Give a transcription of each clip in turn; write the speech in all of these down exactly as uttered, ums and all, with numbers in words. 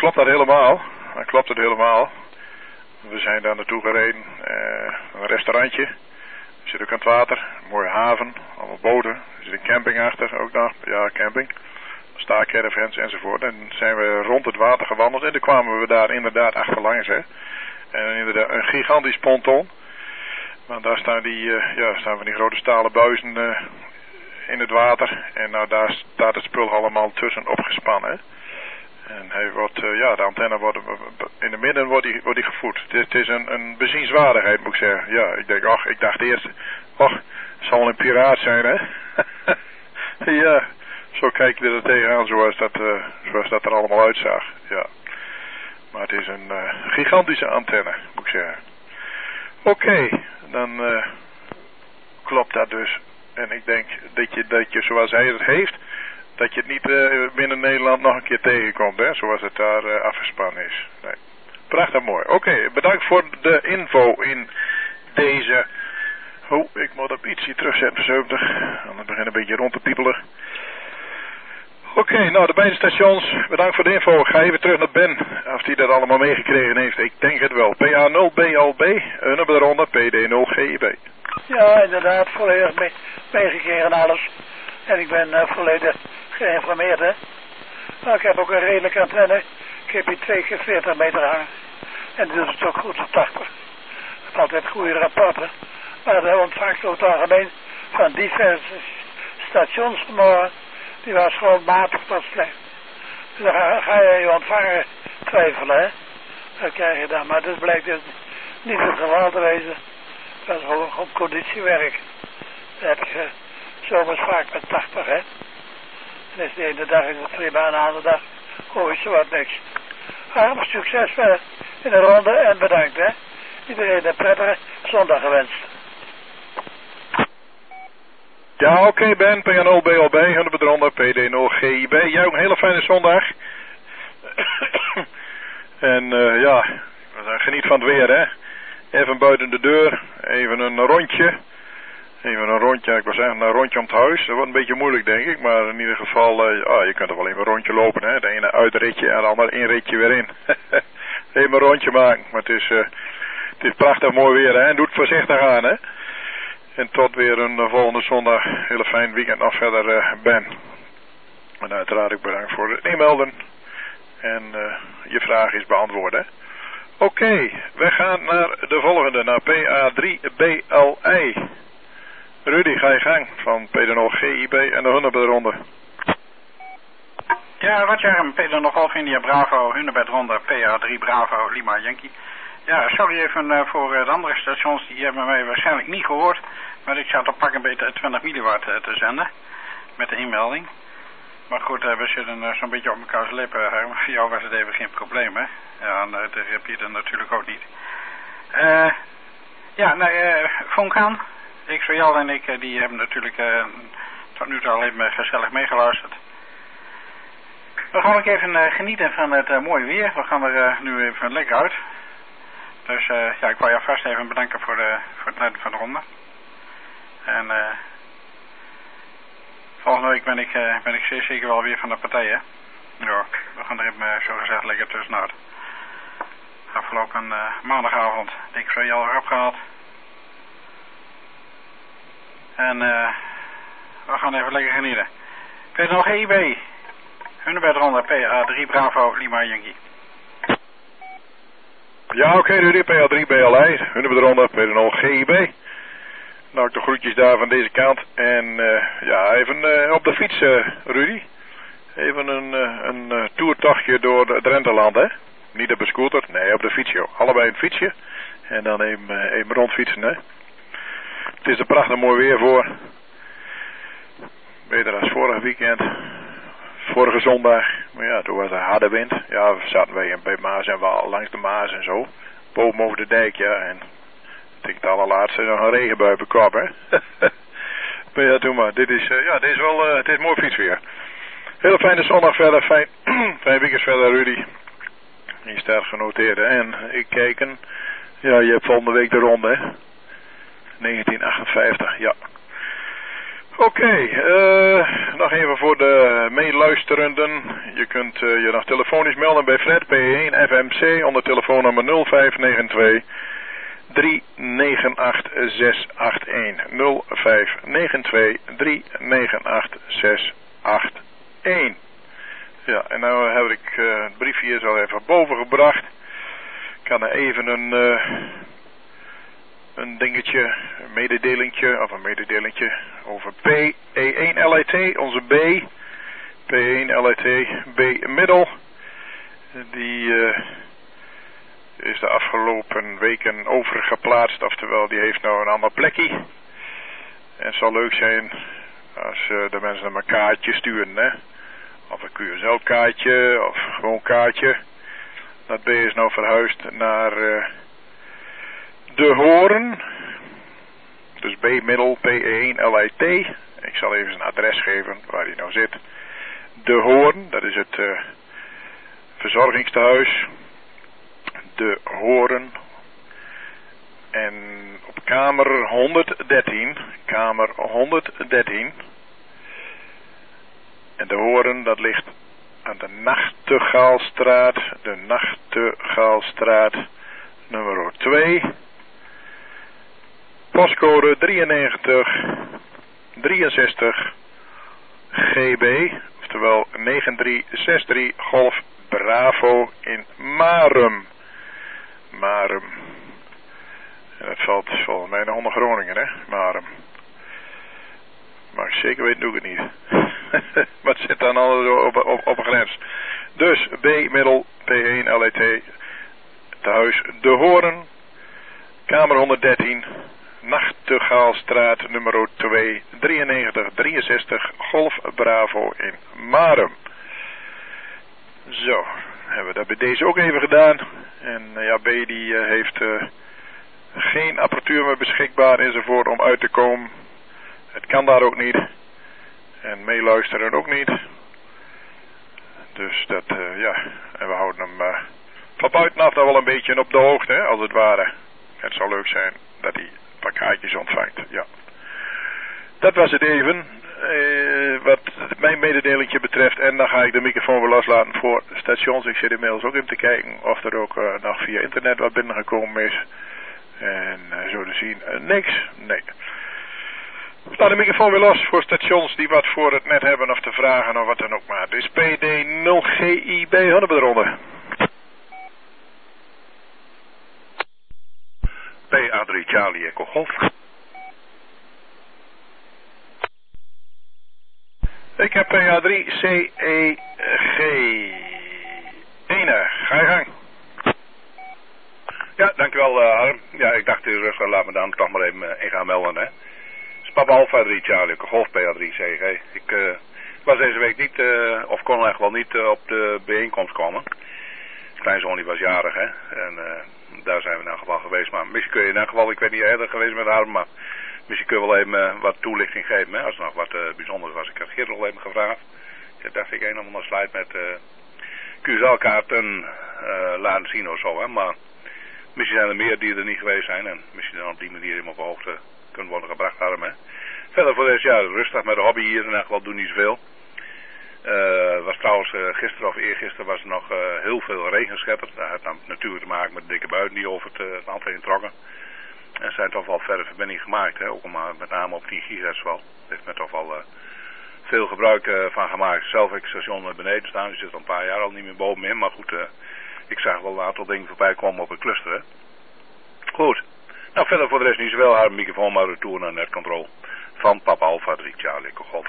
klopt dat helemaal. Dan klopt het helemaal. We zijn daar naartoe gereden. Uh, een restaurantje. Er zit ook aan het water. Een mooie haven. Allemaal boten. Er zit een camping achter. Ook nog. Ja, camping. Staakcaravans enzovoort. En zijn we rond het water gewandeld. En toen kwamen we daar inderdaad achterlangs. Hè. En inderdaad een gigantisch ponton. Want daar staan die, uh, ja, staan van die grote stalen buizen uh, in het water. En nou, daar staat het spul allemaal tussen opgespannen. En hij wordt, uh, ja, de antenne wordt, in het midden wordt die, wordt die gevoed. Het is, het is een, een bezienswaardigheid, moet ik zeggen. Ja, ik denk, ach, ik dacht eerst, ach, het zal wel een piraat zijn, hè. Ja, zo kijk je er tegenaan, zoals dat, uh, zoals dat er allemaal uitzag. Ja. Maar het is een uh, gigantische antenne, moet ik zeggen. Oké, okay, dan uh, klopt dat dus. En ik denk dat je, dat je zoals hij het heeft, dat je het niet uh, binnen Nederland nog een keer tegenkomt, hè, zoals het daar uh, afgespannen is. Nee. Prachtig mooi. Oké, okay, bedankt voor de info in deze... Oh, ik moet op ietsje terugzetten, zeventig. Anders begint een beetje rond te piepelen. Oké, okay, nou de beide stations, bedankt voor de info. Ik ga even terug naar Ben, of hij dat allemaal meegekregen heeft. Ik denk het wel. P A nul B L B, nummer eronder, P D nul G I B. Ja, inderdaad, volledig mee, meegekregen alles. En ik ben uh, volledig geïnformeerd, hè. Nou, ik heb ook een redelijke antenne. Ik heb hier twee keer veertig meter hangen. En die doet het ook goed op tachtig. Dat is altijd goede rapporten. Maar de ontvangst over het algemeen van diverse stations vanmorgen, die was gewoon matig tot slecht. Dus dan ga, ga je je ontvanger twijfelen, hè. Dat krijg je dan. Maar dat blijkt dus niet het geval te wezen. Dat is gewoon op conditiewerk. Dan heb je zomers vaak met tachtig, hè. En is de ene dag is het prima, en de andere dag hoor je zo wat niks. Maar succes verder in de ronde en bedankt, hè. Iedereen een prettige zondag gewenst. Ja, oké okay, Ben, P A nul B L B, honderd eronder, P D nul G I B. Jij ook een hele fijne zondag. En uh, ja, geniet van het weer, hè. Even buiten de deur, even een rondje. Even een rondje, ik wil zeggen een rondje om het huis. Dat wordt een beetje moeilijk, denk ik. Maar in ieder geval, uh, oh, je kunt er wel even een rondje lopen, hè. De ene uitritje en de andere inritje weer in. Even een rondje maken, maar het is, uh, het is prachtig mooi weer, hè. En doe het voorzichtig aan, hè. En tot weer een uh, volgende zondag. Hele fijn weekend nog verder, uh, Ben. En uiteraard ook bedankt voor het e-mailden. En uh, je vraag is beantwoord, hè. Oké, okay, we gaan naar de volgende, naar P A drie B L I. Rudy, ga je gang van P D nul G I B en de honderd eronder. Ja, Roger, P D nul Golf India Bravo, honderd eronder, P A drie Bravo, Lima Yankee. Ja, sorry even uh, voor uh, de andere stations, die hebben mij waarschijnlijk niet gehoord. Maar ik zat op pak een beetje twintig milliwatt uh, te zenden, met de inmelding. Maar goed, uh, we zitten uh, zo'n beetje op elkaars lippen. Uh, voor jou was het even geen probleem, hè. Ja, en uh, de repeater natuurlijk ook niet. Uh, ja, nou, uh, Vonkaan, ik, Royal en ik, uh, die hebben natuurlijk uh, tot nu toe al even gezellig meegeluisterd. We gaan ook even uh, genieten van het uh, mooie weer. We gaan er uh, nu even lekker uit. Dus uh, ja, ik wil jou vast even bedanken voor, de, voor het leiden van de ronde. En uh, volgende week ben ik, uh, ben ik zeer zeker wel weer van de partij, hè. Ja, we gaan er even uh, zo gezegd lekker tussenuit. Afgelopen uh, maandagavond dik zo al erop gehad. En uh, we gaan even lekker genieten. P D nul G I B, honderd eronder, P A drie Bravo, Lima Yankee. Ja, oké okay, Rudy, P A drie B L I, honderd eronder, P D nul G I B. Nou, de groetjes daar van deze kant. En uh, ja, even uh, op de fiets, uh, Rudy. Even een, uh, een uh, toertochtje door het Drenteland, hè. Niet op een scooter, nee, op de fiets, joh. Allebei een fietsje. En dan even, uh, even rondfietsen, hè. Het is er prachtig mooi weer voor. Beter dan vorig weekend. Vorige zondag. Maar ja, toen was er harde wind. Ja, we zaten wij bij Maas en Waal, langs de Maas en zo. Boven over de dijk, ja. En ik denk het allerlaatste nog een regenbui op de kop, hè. Maar ja, doe maar. Dit is, uh, ja, dit is wel, uh, het is mooi fietsweer. Hele fijne zondag verder. Fijn, fijn weekend verder, Rudy. Je staat genoteerd, hè. En ik kijken. Ja, je hebt volgende week de ronde, hè. negentien achtenvijftig, ja. Oké, okay, uh, nog even voor de meeluisterenden. Je kunt uh, je nog telefonisch melden bij Fred P één F M C onder telefoonnummer nul vijf negen twee drie negen acht zes acht een. nul vijf negen twee drie negen acht zes acht een. Ja, en nou heb ik uh, het briefje hier al even boven gebracht. Ik kan er even een... Uh, Een dingetje, een mededelingje, of een mededelingje over P E één L I T, onze B. P één L I T, B middel. Die uh, is de afgelopen weken overgeplaatst, oftewel die heeft nou een ander plekje. En het zal leuk zijn als uh, de mensen hem een kaartje sturen, hè. Of een Q S L kaartje, of gewoon kaartje. Dat B is nou verhuisd naar... Uh, De Hoorn, dus B middel P één L I T. Ik zal even zijn adres geven waar hij nou zit. De Hoorn, dat is het uh, verzorgingstehuis. De Hoorn. En op kamer honderddertien, kamer honderddertien. En De Hoorn, dat ligt aan de Nachtegaalstraat, de Nachtegaalstraat nummer twee. Postcode drieënnegentig drieënzestig G B, oftewel negen drie zes drie Golf Bravo in Marum. Marum. En dat valt volgens mij nog onder Groningen, hè? Marum. Maar zeker weten doe ik het niet. Maar het zit dan al op, op, op een grens. Dus B middel P één L I T, tehuis De Hoorn, kamer honderddertien. Nachtegaalstraat nummer twee, drieënnegentig drieënzestig Golf Bravo in Marum. Zo, hebben we dat bij deze ook even gedaan. En uh, ja, B die uh, heeft uh, geen apparatuur meer beschikbaar enzovoort om uit te komen. Het kan daar ook niet. En meeluisteren ook niet. Dus dat, uh, ja, en we houden hem uh, van buitenaf dan wel een beetje op de hoogte, hè, als het ware. Het zou leuk zijn dat hij kaartjes ontvangt, ja. Dat was het even, uh, wat mijn mededelingje betreft. En dan ga ik de microfoon weer loslaten voor stations. Ik zit inmiddels ook even te kijken of er ook uh, nog via internet wat binnengekomen is. En uh, zo te zien, uh, niks, nee. Laat de microfoon weer los voor stations die wat voor het net hebben of te vragen of wat dan ook maar. Dit is P D nul G I B, hadden we eronder. P A drie Charlie Echo Golf. Ik heb P A drie C E G. Ene, ga je gang. Ja, dankjewel uh, Harm. Ja, ik dacht u rustig, laat me dan toch maar even uh, in gaan melden, hè. Papa Alpha drie Charlie Echo Golf, P A drie C E G. Ik uh, was deze week niet, uh, of kon eigenlijk wel niet uh, op de bijeenkomst komen. Kleinzoon die was jarig, hè. En... Uh, daar zijn we in elk geval geweest. Maar misschien kun je in elk geval, ik weet niet eerder geweest met haar, maar misschien kun je wel even uh, wat toelichting geven. Hè, als er nog wat uh, bijzonders was. Ik had Geert nog even gevraagd. Ik dacht ik een of ander slide met uh, Q S L-kaarten uh, laten zien of zo. Hè, maar misschien zijn er meer die er niet geweest zijn. En misschien dan op die manier helemaal op hoogte kunnen worden gebracht. Harm, hè. Verder voor deze jaar rustig met de hobby hier. In elk geval doen niet zoveel. Uh, was trouwens uh, gisteren of eergisteren was er nog uh, heel veel regenscheppers. Dat had dan natuurlijk te maken met de dikke buiten die over het, uh, het land heen trokken. En er zijn toch wel verre verbindingen gemaakt, hè? Ook om, uh, met name op tien gigahertz wel. Daar heeft men toch wel uh, veel gebruik uh, van gemaakt. Zelf heb ik het station beneden staan, die zit al een paar jaar al niet meer bovenin. Maar goed, uh, ik zag wel een aantal dingen voorbij komen op het cluster. Hè? Goed. Nou, verder voor de rest niet zoveel. Haar microfoon maar retour naar netcontrol van Papa Alpha drie Charlie Echo Golf.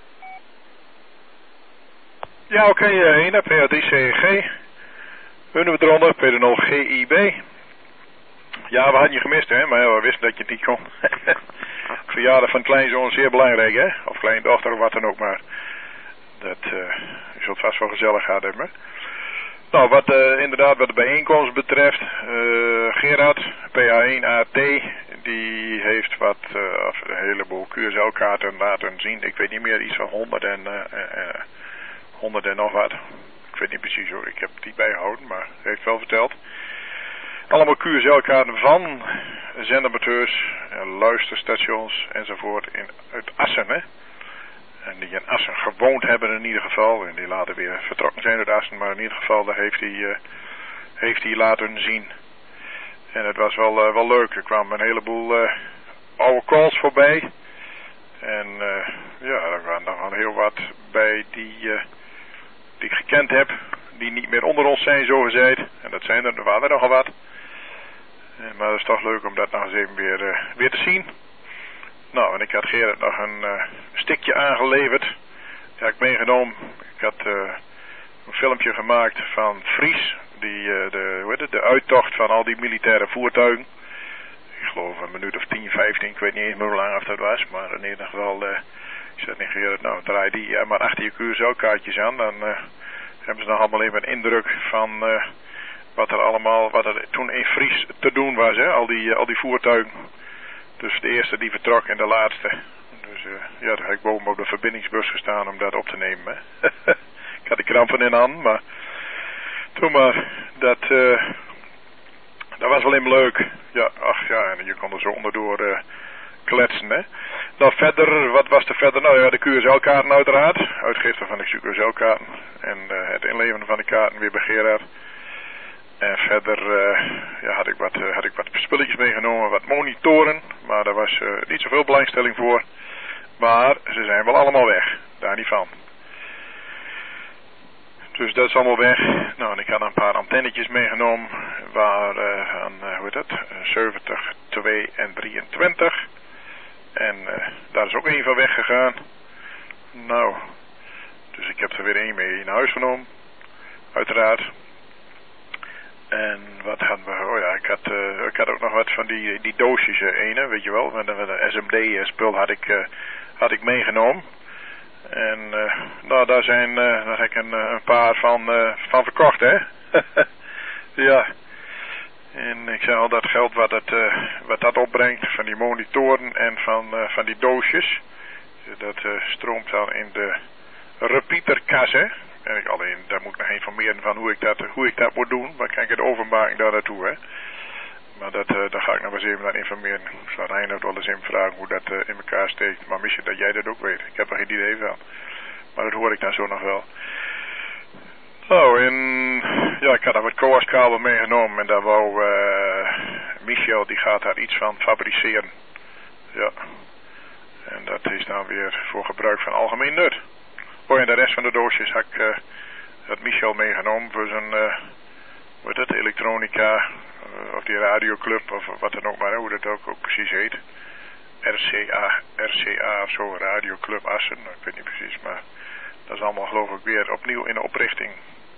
Ja, oké, okay, uh, P A drie C E G. Hunnen we eronder, P D nul G I B. Ja, we hadden je gemist, hè, maar ja, we wisten dat je het niet kon. Verjaardag van kleinzoon zeer belangrijk, hè? Of kleindochter, of wat dan ook maar. Dat, uh, je zult vast wel gezellig gaan hebben. Nou, wat uh, inderdaad wat de bijeenkomst betreft, uh, Gerard, P A één A T, die heeft wat, uh, een heleboel Q S L-kaarten laten zien. Ik weet niet meer, iets van honderd en, uh, uh, honderd en nog wat. Ik weet niet precies hoor, ik heb die bijgehouden, maar hij heeft wel verteld. Allemaal Q S L-kaarten van zendamateurs uh, luisterstations enzovoort in, uit Assen, hè. En die in Assen gewoond hebben in ieder geval. En die later weer vertrokken zijn uit Assen. Maar in ieder geval, daar heeft hij, uh, heeft hij laten zien. En het was wel, uh, wel leuk. Er kwamen een heleboel uh, oude calls voorbij. En uh, ja, er waren nog heel wat bij die, uh, die ik gekend heb. Die niet meer onder ons zijn, zo gezegd. En dat zijn er, er waren er nogal wat. Uh, maar het is toch leuk om dat nog eens even weer, uh, weer te zien. Nou, en ik had Gerard nog een uh, stikje aangeleverd. Die had ik meegenomen. Ik had uh, een filmpje gemaakt van Fries. Die, uh, de, hoe heet het, de uittocht van al die militaire voertuigen. Ik geloof een minuut of tien, vijftien. Ik weet niet eens meer hoe lang of dat was. Maar in ieder geval, uh, ik zei tegen Gerard, nou draai die uh, maar achter je Curaçao-kaartjes aan. Dan uh, hebben ze nog allemaal even een indruk van uh, wat er allemaal, wat er toen in Fries te doen was. Hè? Al, die, uh, al die voertuigen. Dus de eerste die vertrok en de laatste. Dus uh, ja, daar heb ik boven op de verbindingsbus gestaan om dat op te nemen. Ik had de krampen in de hand, maar toen maar, dat, uh, dat was wel even leuk. Ja, ach ja, en je kon er zo onderdoor uh, kletsen, hè. Nou verder, wat was er verder? Nou ja, de Curaçao-kaarten uiteraard. Uitgifte van de Curaçao-kaarten. En uh, het inleveren van de kaarten weer bij Gerard. En verder uh, ja, had, ik wat, uh, had ik wat spulletjes meegenomen, wat monitoren. Maar daar was uh, niet zoveel belangstelling voor. Maar ze zijn wel allemaal weg. Daar niet van. Dus dat is allemaal weg. Nou, en ik had een paar antennetjes meegenomen. Waar, uh, aan, uh, hoe heet dat? zeventig, twee en drieëntwintig. En uh, daar is ook één van weggegaan. Nou, dus ik heb er weer één mee naar huis genomen. Uiteraard. En wat hadden we, oh ja, ik had, uh, ik had ook nog wat van die, die doosjes, uh, ene, weet je wel, met een S M D-spul had ik, uh, had ik meegenomen. En uh, nou, daar zijn, uh, daar heb ik een, een paar van, uh, van verkocht, hè. Ja. En ik zei al, dat geld wat, het, uh, wat dat opbrengt van die monitoren en van, uh, van die doosjes, dat uh, stroomt dan in de repeaterkas, hè. En ik alleen, daar moet ik nog informeren van hoe ik dat, hoe ik dat moet doen. Maar kan ik het overmaken daar naartoe, hè. Maar dat, uh, daar ga ik nog eens even naar informeren. Ik zal Reinhard wel eens even vragen hoe dat uh, in elkaar steekt. Maar misschien dat jij dat ook weet. Ik heb er geen idee van. Maar dat hoor ik dan zo nog wel. Nou, en ja, ik had daar wat coaxkabel meegenomen. En daar wou uh, Michel, die gaat daar iets van fabriceren. Ja. En dat is dan weer voor gebruik van algemeen nut. Oh, en de rest van de doosjes had ik uh, had Michel meegenomen voor zijn, uh, wat is dat, elektronica, uh, of die radioclub, of wat dan ook maar, hoe dat ook, ook precies heet. R C A, R C A of zo, radioclub Assen, ik weet niet precies, maar dat is allemaal geloof ik weer opnieuw in de oprichting.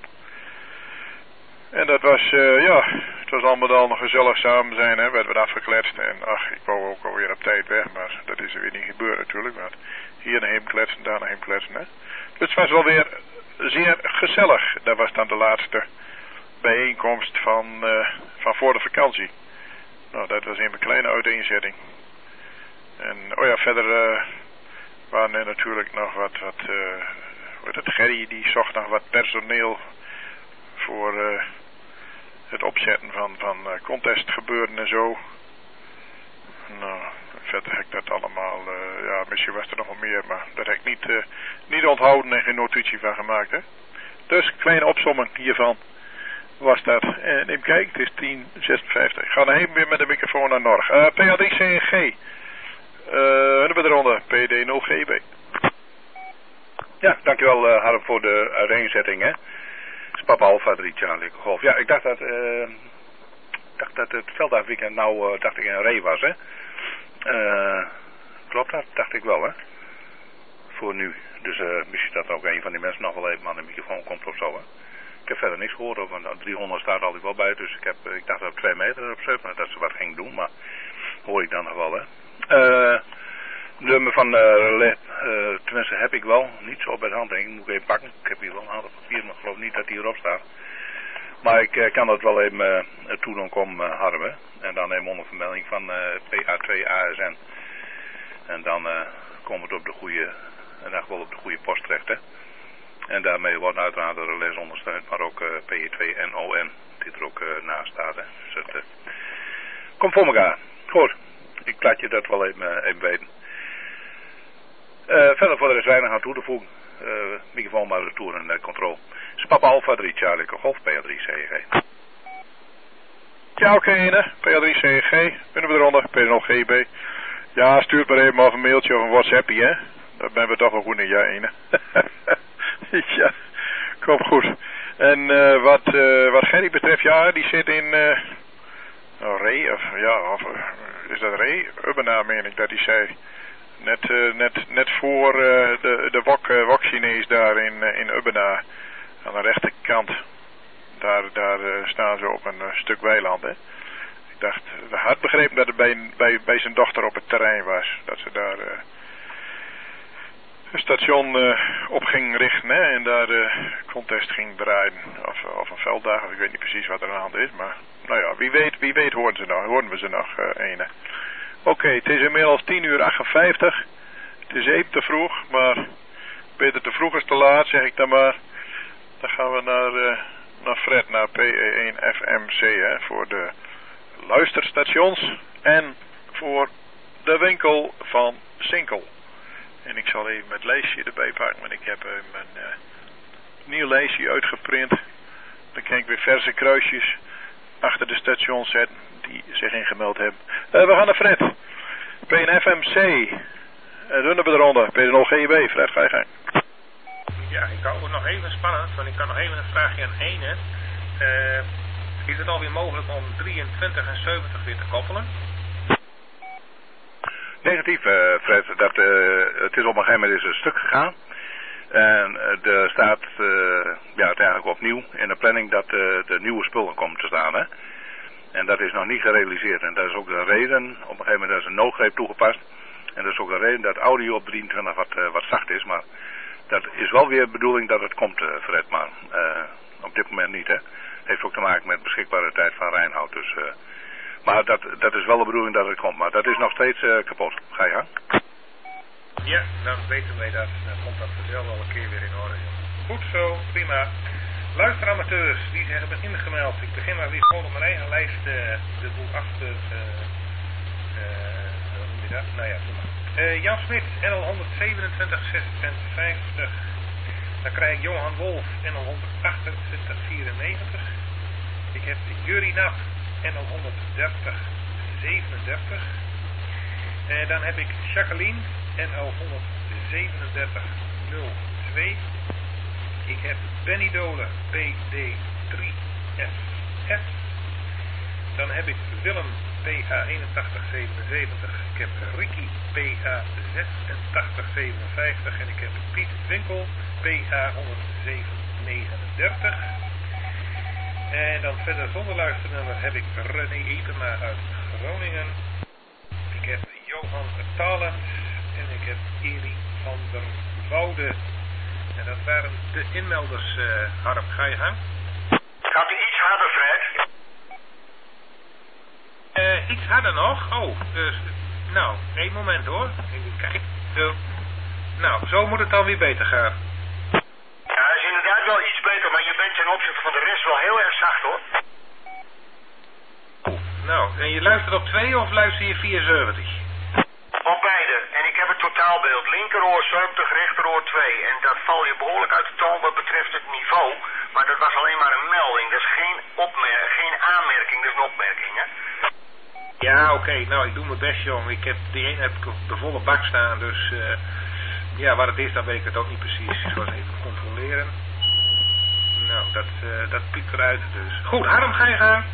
En dat was, uh, ja, het was allemaal al nog gezellig samen zijn, hè, werd wat afgekletst. En ach, ik wou ook alweer op tijd weg, maar dat is er weer niet gebeurd natuurlijk. Want hier naar hem kletsen, daar naar hem kletsen, hè. Dus het was wel weer zeer gezellig. Dat was dan de laatste bijeenkomst van, uh, van voor de vakantie. Nou, dat was even een kleine uiteenzetting. En, oh ja, verder uh, waren er natuurlijk nog wat, wat uh, hoe heet het, Gerry, die zocht nog wat personeel voor uh, het opzetten van, van uh, contestgebeuren en zo. Nou, verder heb ik dat allemaal, uh, ja, misschien was er nog wel meer, maar dat heb ik niet, uh, niet onthouden en geen notitie van gemaakt, hè. Dus, kleine opsomming hiervan was dat. En even kijken, het is tien zesenvijftig. Ik ga dan even weer met de microfoon naar Norg. Uh, P A D C N G. Uh, de ronde, P D nul G B. Ja, dankjewel uh, Harm voor de uiteenzetting, hè. Papa Alpha drie Charlie Golf. Ja, ik dacht dat, uh, dacht dat het veldagweekend nou, uh, dacht ik, een ree was, hè. Uh, klopt dat? Dacht ik wel, hè. Voor nu. Dus uh, misschien dat ook een van die mensen nog wel even aan de microfoon komt of zo, hè. Ik heb verder niks gehoord, want driehonderd staat altijd wel bij, dus ik, heb, ik dacht dat op twee meter op zet, maar dat ze wat ging doen, maar hoor ik dan nog wel, hè. Uh, nummer van uh, relais, uh, tenminste heb ik wel, niet zo bij de hand, denk ik, moet ik even pakken. Ik heb hier wel een aantal papier, maar ik geloof niet dat die erop staat. Maar ik uh, kan dat wel even uh, toe doen komen, uh, Harm, hè. En dan even onder vermelding van uh, P A twee A S N. En dan uh, komen we het op de goede, en echt wel op de goede post terecht, hè. En daarmee wordt uiteraard de relais ondersteund, maar ook uh, P E twee N O N, die er ook uh, naast staat, hè. Dus het uh, komt voor elkaar. Goed. Ik laat je dat wel even, even weten. Uh, verder voor de rest weinig aan toe te voegen. Uh, microfoon maar de toer en uh, controle. Spap Alpha drie Charlie Golf P A drie C G. Ja, oké, okay, P A drie C G. Binnen we eronder, P nul G B. Ja, stuurt maar even of een mailtje of een WhatsAppje, hè. Daar ben we toch wel goed in, ja, ene. Ja, komt goed. En uh, wat, uh, wat Gerry betreft, ja, die zit in... Uh, oh, Ree, of ja, of uh, is dat Ree? Ubbena, meen ik dat hij zei. Net, uh, net, net voor uh, de, de wok, uh, wok-Chinees daar in, uh, in Ubbena. Aan de rechterkant. Daar, daar uh, staan ze op een uh, stuk weiland, hè. Ik dacht, we had begrepen dat het bij, bij, bij zijn dochter op het terrein was. Dat ze daar uh, een station uh, op ging richten, hè. En daar de uh, contest ging draaien. Of, of een velddag, of ik weet niet precies wat er aan de hand is. Maar, nou ja, wie weet, wie weet hoorden, ze nog, hoorden we ze nog, uh, ene. Oké, okay, het is inmiddels tien uur achtenvijftig. Het is even te vroeg, maar beter te vroeg als te laat, zeg ik dan maar. Dan gaan we naar, uh, naar Fred, naar P E één F M C, hè, voor de luisterstations en voor de winkel van Sinkel. En ik zal even het lijstje erbij pakken, want ik heb uh, mijn uh, nieuw lijstje uitgeprint. Dan kan ik weer verse kruisjes achter de stations zetten die zich ingemeld hebben. Uh, we gaan naar Fred. P één F M C. Uh, Runnen we eronder. P nul G B. Fred, ga je gang. Ja, ik hou het nog even spannend, want ik kan nog even een vraagje aan ene. Uh, is het alweer mogelijk om drieëntwintig en zeventig weer te koppelen? Negatief, uh, Fred. Dat, uh, het is op een gegeven moment is een stuk gegaan. En uh, er staat uh, ja, het eigenlijk opnieuw in de planning dat uh, de nieuwe spullen komen te staan. Hè? En dat is nog niet gerealiseerd. En dat is ook de reden, op een gegeven moment is een noodgreep toegepast. En dat is ook de reden dat audio op drieëntwintig wat, uh, wat zacht is. Maar dat is wel weer de bedoeling dat het komt, uh, Fred. Maar uh, op dit moment niet, hè. Heeft ook te maken met beschikbare tijd van Rijnhout. Dus, uh, maar dat, dat is wel de bedoeling dat het komt. Maar dat is nog steeds uh, kapot. Ga je gang? Ja, dan weten wij dat. Dan komt dat vanzelf wel een keer weer in orde. Goed zo, prima. Luisteramateurs die zich hebben ingemeld. Ik begin maar weer gewoon op mijn eigen lijst uh, de boel achter. Uh, uh, hoe noem je dat? Nou ja, doe maar. Uh, Jan Smit, N L honderdzevenentwintig zesenvijftig. Dan krijg ik Johan Wolf, N L honderdachtentwintig vierennegentig. Ik heb Jurie Nap, N L honderddertig zevenendertig. En dan heb ik Jacqueline, N L honderdzevenendertig nul twee. Ik heb Benny Dolen, P D drie F F. Dan heb ik Willem, P A eenentachtig zevenenzeventig. Ik heb Ricky, P A zesentachtig zevenenvijftig. En ik heb Piet Winkel, P A honderdzeven negenendertig. En dan verder zonder luisternummer heb ik René Epema uit Groningen. Ik heb Johan Talent. En ik heb Elie van der Woude. En dat waren de inmelders, uh, Harm. Ga je gang? Gaat u iets harder, Fred? Uh, iets harder nog? Oh, dus, nou, één moment hoor. Even kijken. Zo. Nou, zo moet het dan weer beter gaan. Ja, dat is inderdaad wel iets beter, maar je bent ten opzichte van de rest wel heel erg zacht, hoor. Oh, nou, en je luistert op twee of luister je vierenzeventig? Op beide. En ik heb het totaalbeeld. Linkeroor zeventig, rechteroor twee. En dat val je behoorlijk uit de toon wat betreft het niveau. Maar dat was alleen maar een melding. Dat is geen, opmer- geen aanmerking, dat is een opmerking, hè. Ja, oké. Okay. Nou, ik doe mijn best, jong. Ik heb, die ene heb ik op de volle bak staan. Dus uh, ja, wat het is, dan weet ik het ook niet precies. Ik zal het even controleren. Nou, dat, uh, dat piept eruit dus. Goed, Harm, ga je gaan?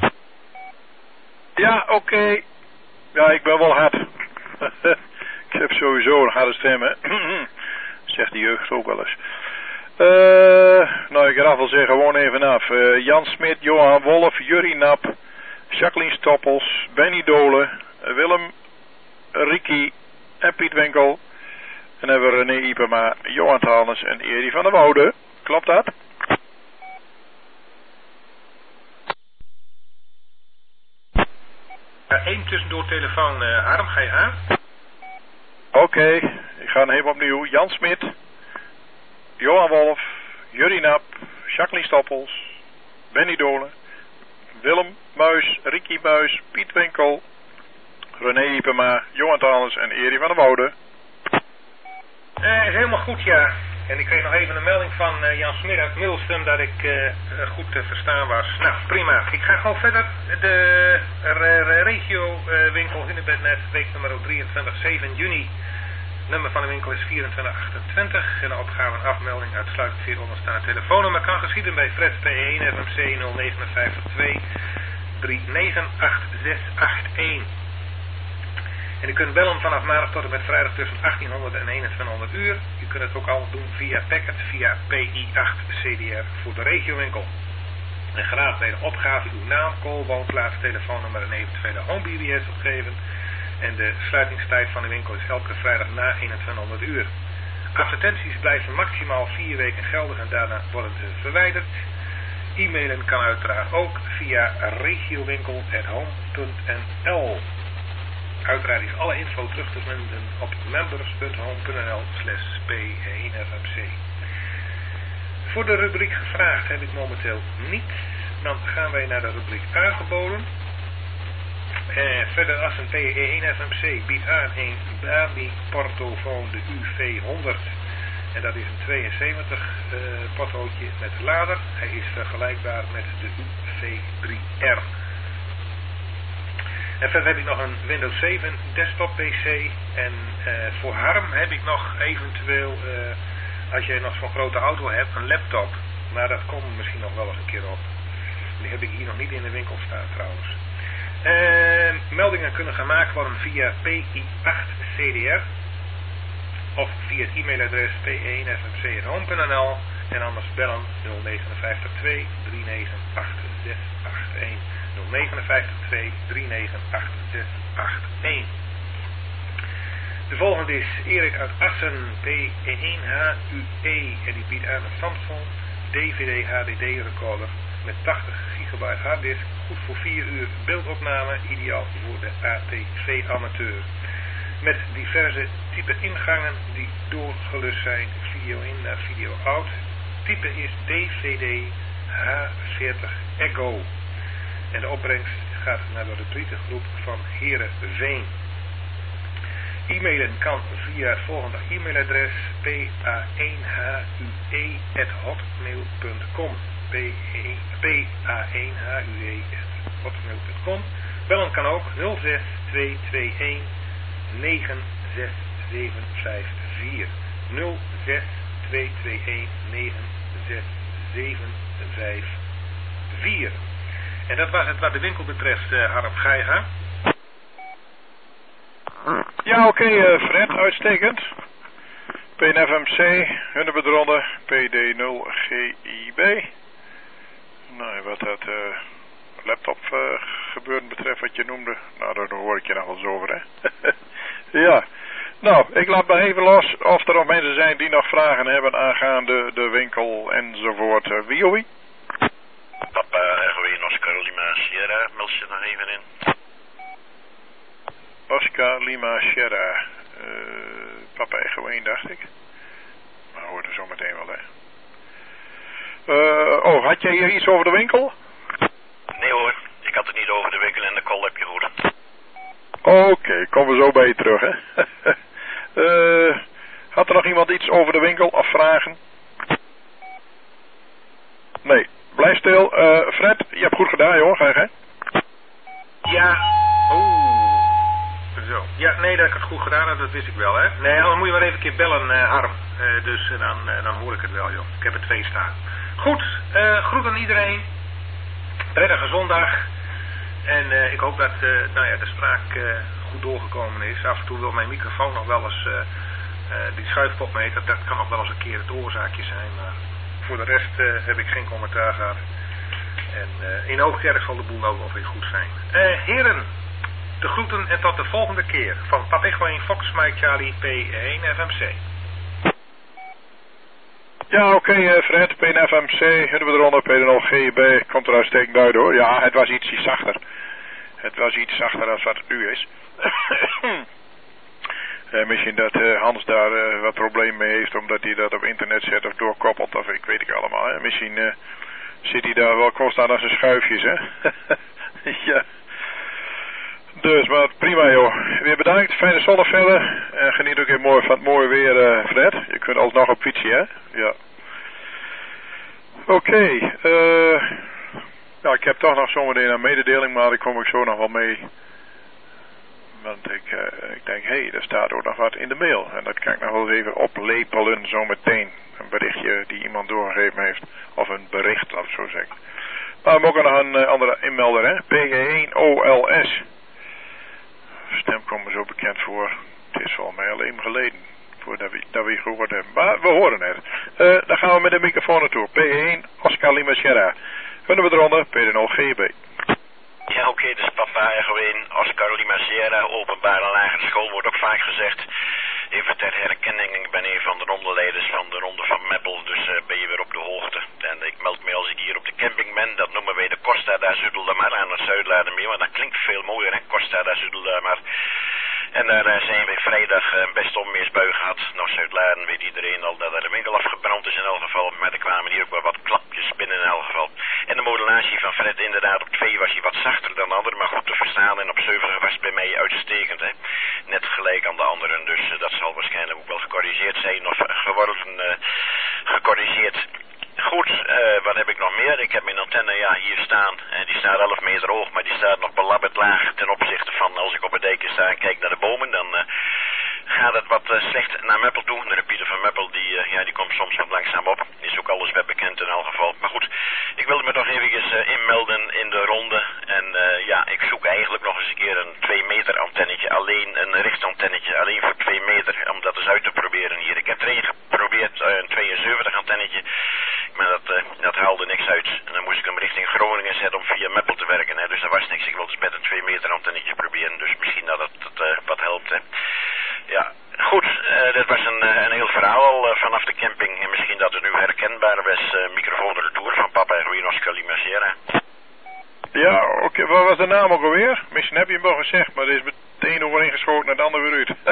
Ja, oké. Okay. Ja, ik ben wel hard. Ik heb sowieso een harde stem, hè. Zegt de jeugd ook wel eens. Uh, nou, ik raffel ze gewoon even af. Uh, Jan Smit, Johan Wolf, Jurie Nap, Jacqueline Stoppels, Benny Dolen, Willem, Ricky en Piet Winkel. En dan hebben we René Ipema, Johan Thalens en Erie van der Woude. Klopt dat? Eén tussendoor telefoon, uh, Harm, ga je aan? Oké, okay, ik ga hem even opnieuw. Jan Smit, Johan Wolf, Jurie Nap, Jacqueline Stoppels, Benny Dolen, Willem Muis, Ricky Muis, Piet Winkel, René Ipema, Johan Tallens en Erie van der Woude. Uh, is helemaal goed, ja. En ik kreeg nog even een melding van uh, Jan Smit uit Middelstum dat ik uh, goed te verstaan was. Nou, prima. Ik ga gewoon verder. De uh, regio uh, winkel Hunebednet, week nummer drieëntwintig, zeven juni. Nummer van de winkel is vierentwintig achtentwintig. En de opgave en afmelding uitsluitend via onderstaande telefoonnummer kan geschieden bij Fred P één F M C nul negen vijf twee drie negen acht zes acht een. En u kunt bellen vanaf maandag tot en met vrijdag tussen achttienhonderd en eenentwintighonderd uur. U kunt het ook al doen via Packet, via P I acht C D R voor de regiowinkel. En graag bij de opgave uw naam, call, woonplaats, telefoonnummer en eventuele home B B S opgeven. En de sluitingstijd van de winkel is elke vrijdag na eenentwintighonderd uur. Advertenties blijven maximaal vier weken geldig en daarna worden ze verwijderd. E-mailen kan uiteraard ook via regiowinkel at home punt n l. Uiteraard is alle info terug te vinden op members punt home punt n l slash P één F M C. Voor de rubriek gevraagd heb ik momenteel niet. Dan gaan wij naar de rubriek aangeboden. Eh, verder als een P één F M C biedt aan een Bami Portofoon de U V honderd. En dat is een tweeënzeventig uh, potloodje met lader. Hij is vergelijkbaar met de U V drie R. En verder heb ik nog een Windows zeven desktop P C. En uh, voor Harm heb ik nog eventueel, uh, als je nog zo'n grote auto hebt, een laptop. Maar dat komt misschien nog wel eens een keer op. Die heb ik hier nog niet in de winkel staan trouwens. Uh, meldingen kunnen gemaakt worden via P I acht C D R. Of via het e-mailadres p één f m c at home punt n l. En anders bellen nul negen vijf twee drie negen acht zes acht een. nul negen vijf twee drie negen acht zes acht een. De volgende is Erik uit Assen, P één H U E. En die biedt aan een Samsung D V D H D D recorder met tachtig gigabyte harddisk. Goed voor vier uur beeldopname, ideaal voor de A T V amateur. Met diverse type ingangen die doorgelust zijn, video in naar video out. Type is D V D H veertig Echo. En de opbrengst gaat naar de retrietegroep van Heerenveen. E-mailen kan via het volgende e-mailadres p a één h u e at hotmail punt com. p a één h u e at hotmail punt com. Bellen kan ook nul zes twee twee een negen zes zeven vijf vier. nul zes twee twee een negen zes zeven vijf vier. En dat was het wat de winkel betreft, uh, Harm Geiga. Ja, oké, okay, uh, Fred, uitstekend. P N F M C, Hunnebedronde, P D nul G I B. Nou, wat dat uh, laptop uh, gebeuren betreft wat je noemde, nou, daar hoor ik je nog wel eens over, hè. Ja, nou, ik laat maar even los of er nog mensen zijn die nog vragen hebben aangaande de winkel enzovoort. Uh, wie of wie? Papa Erwin Oscar Lima Sierra, meld je nog even in. Oscar Lima Sierra, uh, Papa Echo één dacht ik. Maar hoor er zo meteen wel, hè. Uh, oh, had jij hier iets over de winkel? Nee hoor, ik had het niet over de winkel en de call heb je goed. Oké, okay, komen we zo bij je terug, hè. uh, had er nog iemand iets over de winkel of vragen? Nee. Blijf stil. Uh, Fred, je hebt goed gedaan, joh. Ga je, hè? Ja. Oeh. Zo. Ja, nee, dat ik het goed gedaan heb, dat wist ik wel, hè. Nee, dan moet je maar even een keer bellen, uh, Harm. Uh, dus uh, dan, uh, dan hoor ik het wel, joh. Ik heb er twee staan. Goed. Uh, groet aan iedereen. Prettige zondag. En uh, ik hoop dat uh, nou ja, de spraak uh, goed doorgekomen is. Af en toe wil mijn microfoon nog wel eens... Uh, uh, die schuifpopmeter, dat kan nog wel eens een keer het oorzaakje zijn, maar... Voor de rest uh, heb ik geen commentaar gehad. En uh, in Oogkerk zal de boel ook wel weer goed zijn. Uh, heren, de groeten en tot de volgende keer. Van Papa Echo één Fox Mike Charlie P één F M C. Ja, oké, okay, uh, Fred, P één F M C, Hunnebedronde, P nul G B, komt er uitstekend uit, hoor. Ja, het was ietsje zachter. Het was iets zachter dan wat het nu is. Uh, misschien dat uh, Hans daar uh, wat probleem mee heeft omdat hij dat op internet zet of doorkoppelt of ik weet ik allemaal. Hè. Misschien uh, zit hij daar wel constant aan zijn schuifjes, hè. Ja. Dus, maar prima joh. Weer bedankt. Fijne zondag verder. En geniet ook even mooi van het mooie weer, uh, Fred. Je kunt alsnog op fietsen, hè? Ja. Oké. Okay, uh, nou, ik heb toch nog zometeen een mededeling, maar daar kom ik zo nog wel mee. Want ik, uh, ik denk, hé, hey, er staat ook nog wat in de mail. En dat kan ik nog wel eens even oplepelen zometeen. Een berichtje die iemand doorgegeven heeft. Of een bericht, laat ik zo zeggen. Maar we hebben ook nog een uh, andere inmelder, hè. P G één O L S. Stem komt me zo bekend voor. Het is volgens mij al even geleden. Voordat we, dat we gehoord hebben. Maar we horen het. Uh, dan gaan we met de microfoon naartoe. P G één Oscar Lima Sierra. Kunnen we eronder? P D nul G B. Ja, oké, okay, dus papa en gewoon Oscar Lima Sierra, openbare lagere school, wordt ook vaak gezegd. Even ter herkenning, ik ben een van de rondeleiders van de ronde van Meppel, dus uh, ben je weer op de hoogte. En ik meld me als ik hier op de camping ben, dat noemen wij de Costa da Zuideldamar aan het Zuidlaardermeer, maar dat klinkt veel mooier, hè, Costa da Zuideldamar. En daar uh, zijn we vrijdag een uh, best onweersbui gehad. Nou, Zuidlaarden weet iedereen al dat er de winkel afgebrand is in elk geval. Maar er kwamen hier ook wel wat klapjes binnen in elk geval. En de modulatie van Fred inderdaad op twee was hij wat zachter dan de andere. Maar goed te verstaan. En op zeven was bij mij uitstekend. Hè. Net gelijk aan de anderen. Dus uh, dat zal waarschijnlijk ook wel gecorrigeerd zijn. Of uh, geworden uh, gecorrigeerd. Goed, uh, wat heb ik nog meer? Ik heb mijn antenne ja, hier staan. En die staat elf meter hoog, maar die staat nog belabberd laag ten opzichte van als ik op het dijkje sta en kijk naar de bomen. Dan uh, gaat het wat uh, slecht naar Meppel toe. De repeater van Meppel, die, uh, ja, die komt soms wat langzaam op. Is ook alles wel bekend in elk geval. Maar goed, ik wilde me toch eventjes uh, inmelden in de ronde. En uh, ja, ik zoek eigenlijk nog eens een keer een twee meter antennetje. Alleen een richtantennetje, alleen voor twee meter. Om dat eens uit te proberen hier. Ik heb er een geprobeerd, uh, een tweeënzeventig antennetje. Maar dat, uh, dat haalde niks uit. En dan moest ik hem richting Groningen zetten om via Meppel te werken. Hè. Dus dat was niks. Ik wilde dus met een twee meter antennetje proberen. Dus misschien dat het, het uh, wat helpt. Hè. Ja, goed. Uh, dit was een, uh, een heel verhaal al uh, vanaf de camping. En misschien dat het nu herkenbaar was. Uh, microfoon de retour van papa en Ruin Oscar Lima Sierra. Ja, oké. Okay. Wat was de naam ook alweer? Misschien heb je hem wel gezegd, maar er is meteen overeengeschoten naar de andere weer uit.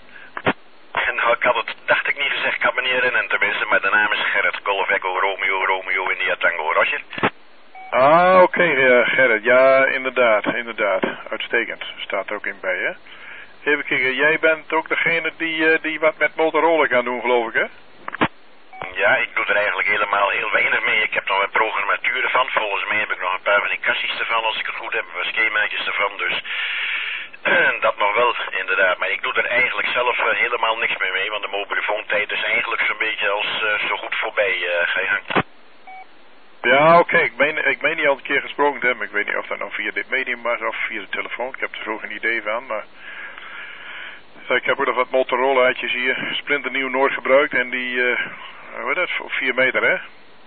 Nou, ik had het, dacht ik niet gezegd, ik had me niet herinneren tenminste, maar de naam is Gerrit, Golf Echo Romeo, Romeo India Tango, Roger. Ah, oké, okay, uh, Gerrit, ja, inderdaad, inderdaad, uitstekend, staat er ook in bij, hè. Even kijken, jij bent ook degene die, uh, die wat met Motorola kan doen, geloof ik, hè? Ja, ik doe er eigenlijk helemaal heel weinig mee. Ik heb nog een programmatuur ervan, volgens mij heb ik nog een paar van die kastjes ervan, als ik het goed heb, wat schemaatjes ervan, dus... Dat nog wel, inderdaad. Maar ik doe er eigenlijk zelf uh, helemaal niks meer mee. Want de mobiele foontijd is eigenlijk zo'n beetje als uh, zo goed voorbij. Uh, ga je gang. Ja, oké. Okay. Ik meen, ik meen niet al een keer gesproken te hebben. Ik weet niet of dat nou via dit medium was of via de telefoon. Ik heb er zo geen idee van. Maar ik heb ook nog wat Motorola-uitjes hier. Splinternieuw nooit gebruikt. En die, uh, hoe heet dat? Op vier meter, hè.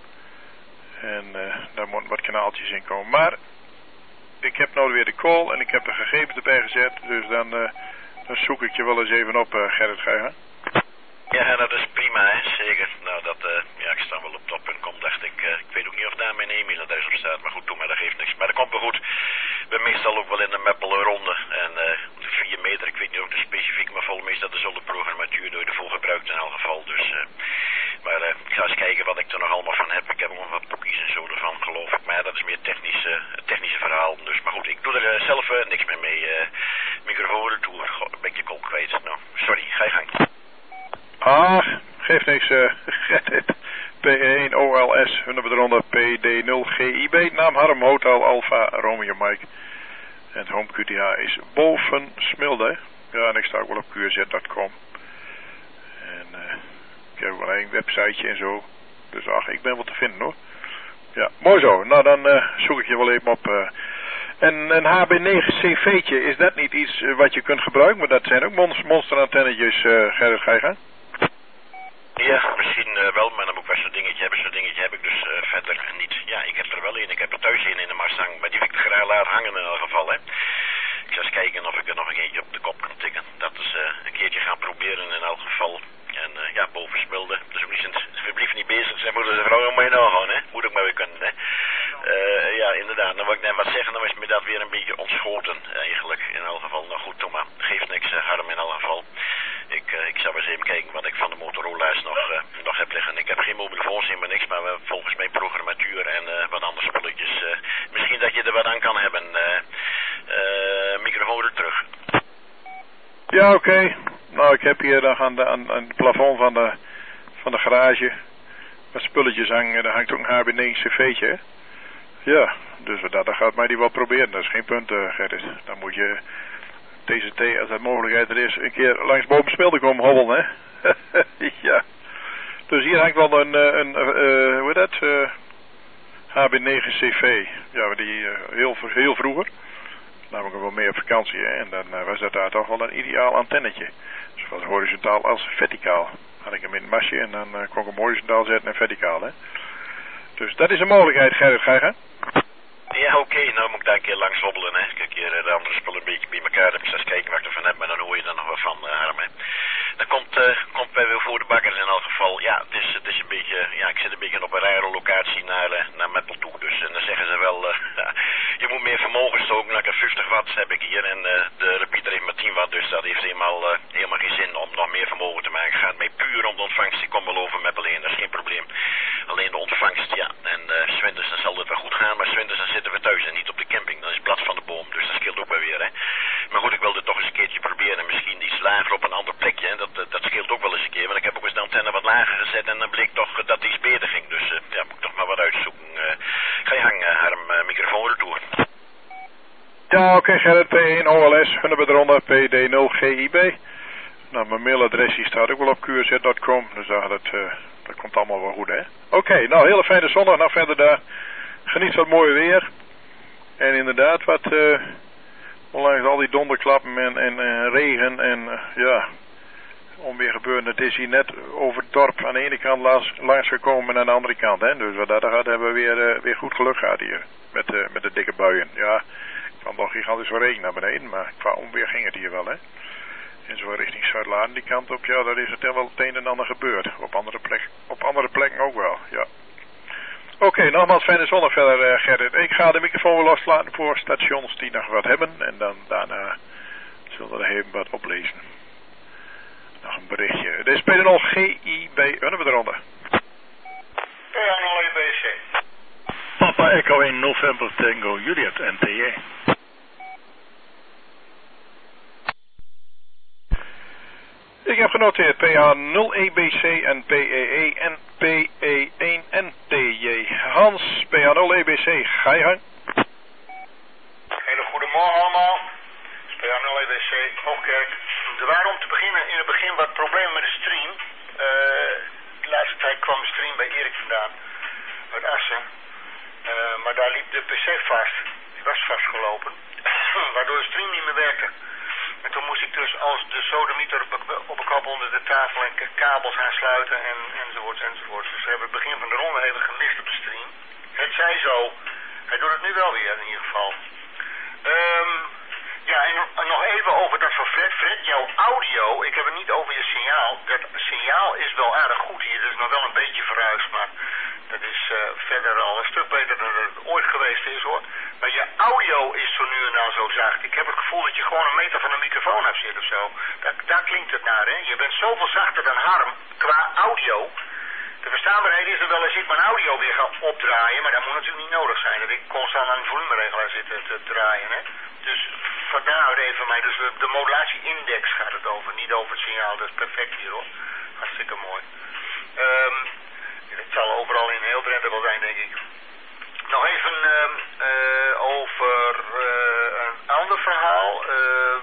En uh, daar moeten wat kanaaltjes in komen. Maar... ik heb nou weer de call en ik heb de gegevens erbij gezet. Dus dan, uh, dan zoek ik je wel eens even op, uh, Gerrit. Ga je gaan? Ja, dat is prima, hè. Zeker. Nou, dat, uh, ja, ik sta wel op dat punt kom, dacht ik. Uh, ik weet ook niet of daar mijn e-mailadres op staat. Maar goed, doe maar, dat geeft niks. Maar dat komt wel goed. Ik ben meestal ook wel in de Meppel ronde. En uh, vier meter, ik weet niet of het specifiek, maar volgens mij is dat dezelfde programmatuur door je ervoor gebruikt in elk geval. Dus, uh, maar uh, ik ga eens kijken wat ik er nog allemaal van heb. Ik heb nog wat boekjes en zo ervan, geloof ik. Maar ja, dat is meer technisch, uh, technische verhaal. Dus, maar goed, ik doe er uh, zelf uh, niks meer mee. Uh, microfoon retour. Goh, een beetje kol kwijt. Nou, sorry, ga je gang. Ah, geeft niks, uh, P één O L S, hun hebben eronder P D nul G I B, naam Harm Hotel Alpha Romeo Mike. En het home Q T H is boven Smilde. Ja, en ik sta ook wel op Q Z punt com. En uh, ik heb wel een websiteje en zo. Dus ach, ik ben wel te vinden hoor. Ja, mooi zo. Nou, dan uh, zoek ik je wel even op. Uh, en een H B negen C V'tje, is dat niet iets uh, wat je kunt gebruiken? Maar dat zijn ook monster, monsterantennetjes, uh, Gerrit, ga je gaan? Ja, misschien uh, wel, maar dan moet ik wel zo'n dingetje hebben. Zo'n dingetje heb ik dus uh, verder niet. Ja, ik heb er wel een. Ik heb er thuis een in de Mustang, maar die wil ik graag laten hangen in elk geval, hè. Ik ga eens kijken of ik er nog een eentje op de kop kan tikken. Dat is uh, een keertje gaan proberen in elk geval. En uh, ja, boven Smilde. Dus ook niet zijn, verblief niet bezig zijn, moeten ze vooral mee nou gaan, hè. Moet ik maar weer kunnen, hè. Uh, ja, inderdaad. Dan wil ik net wat zeggen, dan is me dat weer een beetje ontschoten, eigenlijk, in elk geval. Nou goed, Thomas, geeft niks, uh, Harm in elk geval. Ik, uh, ik zal eens even kijken wat ik van de Motorola's nog, uh, nog heb liggen. Ik heb geen mobiele phones in, maar niks, maar uh, volgens mij programmatuur en uh, wat andere spulletjes. Uh, misschien dat je er wat aan kan hebben. Uh, uh, microfoon Ja, oké. Okay. Nou, ik heb hier dan aan, de, aan, aan het plafond van de, van de garage wat spulletjes hangen. Daar hangt ook een H B negen cv'tje, hè? Ja, dus dat, dat gaat mij die wel proberen. Dat is geen punt, uh, Gerrit. Dan moet je T C T, als dat mogelijkheid er is, een keer langs boven speel te komen hobbelen, hè? Ja. Dus hier hangt wel een, een, uh, hoe heet dat? Uh, H B negen cv. Ja, die uh, heel, heel vroeger. Namelijk wel meer op vakantie, hè? En dan uh, was dat daar toch wel een ideaal antennetje. Dus was horizontaal als verticaal. Had ik hem in het masje en dan uh, kon ik hem horizontaal zetten en verticaal, hè? Dus dat is een mogelijkheid, Gerrit. Ga je gaan? Ja, oké. Okay. Nou moet ik daar een keer langs hobbelen, hè. Kijk hier uh, de andere spullen een beetje bij elkaar. Dan heb ik eens kijken wat ik ervan heb, maar dan hoor je er nog wat van, uh, Harm, hè. Dat komt, uh, komt bij weer voor de bakkers in elk geval. Ja, het is, het is een beetje, ja, ik zit een beetje op een rare locatie naar, uh, naar Meppel toe. Dus en dan zeggen ze wel, uh, je moet meer vermogen stoken. Lekker vijftig watt heb ik hier en uh, de repeater heeft maar tien watt. Dus dat heeft helemaal, uh, helemaal geen zin om nog meer vermogen te maken. Het gaat mij puur om de ontvangst. Die komt wel over Meppel heen, dat is geen probleem. Alleen de ontvangst, ja. En uh, 's winters dan zal het wel goed gaan, maar 's winters dan zitten we thuis en niet op de camping. Dan is het blad van de boom, dus dat scheelt ook wel weer, hè. Maar goed, ik wilde toch eens een keertje proberen. Misschien iets lager op een ander plekje, hè. Dat, dat scheelt ook wel eens een keer. Want ik heb ook eens de antenne wat lager gezet en dan bleek toch dat die iets beter ging. Dus uh, ja, moet ik toch maar wat uitzoeken. Uh, ga je hangen, Harm, uh, microfoon retour. Ja, oké, okay, Gerrit, P één O L S, honderd eronder, P D nul G I B. Nou, mijn mailadres staat ook wel op Q R Z punt com, dus daar dat, uh, dat komt allemaal wel goed, hè. Oké, okay, nou, hele fijne zondag, nou verder daar. Geniet van het mooie weer. En inderdaad, wat, uh, ondanks al die donderklappen en, en, en regen en, uh, ja, onweer gebeuren. Het is hier net over het dorp aan de ene kant langs, langs gekomen en aan de andere kant, hè. Dus wat dat gaat, hebben we weer, uh, weer goed geluk gehad hier, met, uh, met de dikke buien. Ja, ik kwam nog gigantisch veel regen naar beneden, maar qua onweer ging het hier wel, hè. En zo richting Zuid-Laren die kant op, ja, daar is het wel het een en ander gebeurd. Op andere, plek, op andere plekken ook wel, ja. Oké, okay, nogmaals fijne zondag verder, uh, Gerrit. Ik ga de microfoon weer loslaten voor stations die nog wat hebben. En dan daarna zullen we er even wat oplezen. Nog een berichtje. Dit is P nul G I B. Kunnen we eronder? P nul E B C. Papa Echo één November Tango Juliet N T J. Ik heb genoteerd P H nul E B C en P E E en P E één N T J. Hans, P H nul E B C, ga je gang. Hele goedemorgen allemaal. P H nul E B C, Hoogkerk. Er waren om te beginnen in het begin wat problemen met de stream. Uh, de laatste tijd kwam de stream bij Erik vandaan, uit Assen. Uh, maar daar liep de P C vast. Die was vastgelopen. Waardoor de stream niet meer werkte. En toen moest ik dus als de sodemieter op, op een kap onder de tafel en kabels aansluiten en, enzovoorts enzovoorts. Dus we hebben het begin van de ronde even gemist op de stream. Het zij zo. Hij doet het nu wel weer in ieder geval. Um, ja, en, en nog even over dat van Fred. Fred, jouw audio, ik heb het niet over je signaal. Dat signaal is wel aardig goed hier. Dat is nog wel een beetje verruisd, maar dat is uh, verder al een stuk beter dan het ooit geweest is, hoor. Maar je audio is zo nu en dan zo zacht. Ik heb het gevoel dat je gewoon een meter van een microfoon af zit of zo. Daar, daar klinkt het naar, hè. Je bent zoveel zachter dan Harm qua audio. De verstaanbaarheid is er wel als ik mijn audio weer ga opdraaien, maar dat moet natuurlijk niet nodig zijn. Dat ik constant aan de volumeregelaar zit te draaien, hè. Dus vandaar even mij. Dus de modulatie-index gaat het over, niet over het signaal. Dat is perfect hier, hoor. Hartstikke mooi. Um, het zal overal in heel Drenthe wel zijn, denk ik. Nog even uh, uh, over uh, een ander verhaal. Uh,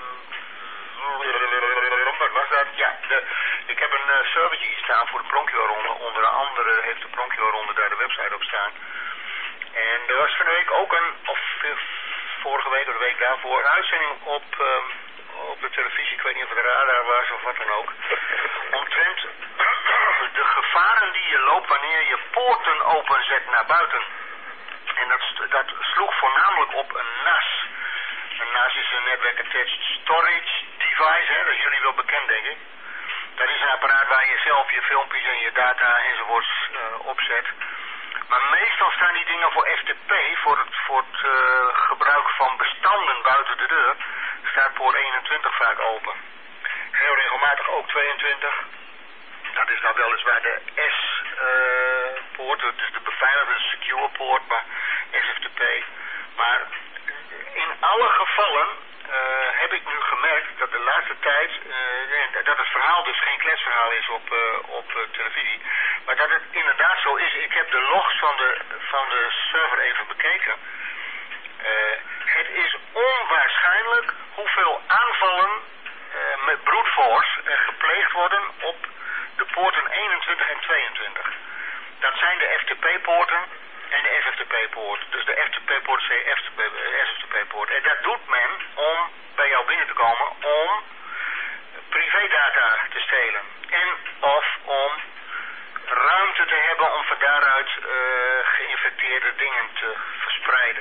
wat was dat? Ja, de, ik heb een uh, servertje hier staan voor de Pronkio-ronde. Onder andere heeft de Pronkio-ronde daar de website op staan. En er was van de week ook een, of uh, vorige week of de week daarvoor, een uitzending op, um, op de televisie. Ik weet niet of het radar was of wat dan ook. Omtrent de gevaren die je loopt wanneer je poorten openzet naar buiten. En dat, dat sloeg voornamelijk op een N A S. Een N A S is een Network Attached Storage Device, hè, dat is jullie wel bekend, denk ik. Dat is een apparaat waar je zelf je filmpjes en je data enzovoorts uh, opzet. Maar meestal staan die dingen voor F T P, voor het, voor het uh, gebruik van bestanden buiten de deur, staat poort eenentwintig vaak open. Heel regelmatig ook tweeëntwintig. Dat is nou weliswaar de S-poort, uh, dus de beveiligde secure poort, maar S F T P. Maar in alle gevallen uh, heb ik nu gemerkt dat de laatste tijd, uh, dat het verhaal dus geen kletsverhaal is op, uh, op uh, televisie, maar dat het inderdaad zo is. Ik heb de logs van de, van de server even bekeken. Uh, het is onwaarschijnlijk hoeveel aanvallen uh, met brute force er gepleegd worden op de poorten eenentwintig en tweeëntwintig. Dat zijn de F T P-poorten en de F F T P-poort. Dus de F T P-poort, C F T P-poort. En dat doet men om bij jou binnen te komen om privédata te stelen. En of om ruimte te hebben om van daaruit uh, geïnfecteerde dingen te verspreiden.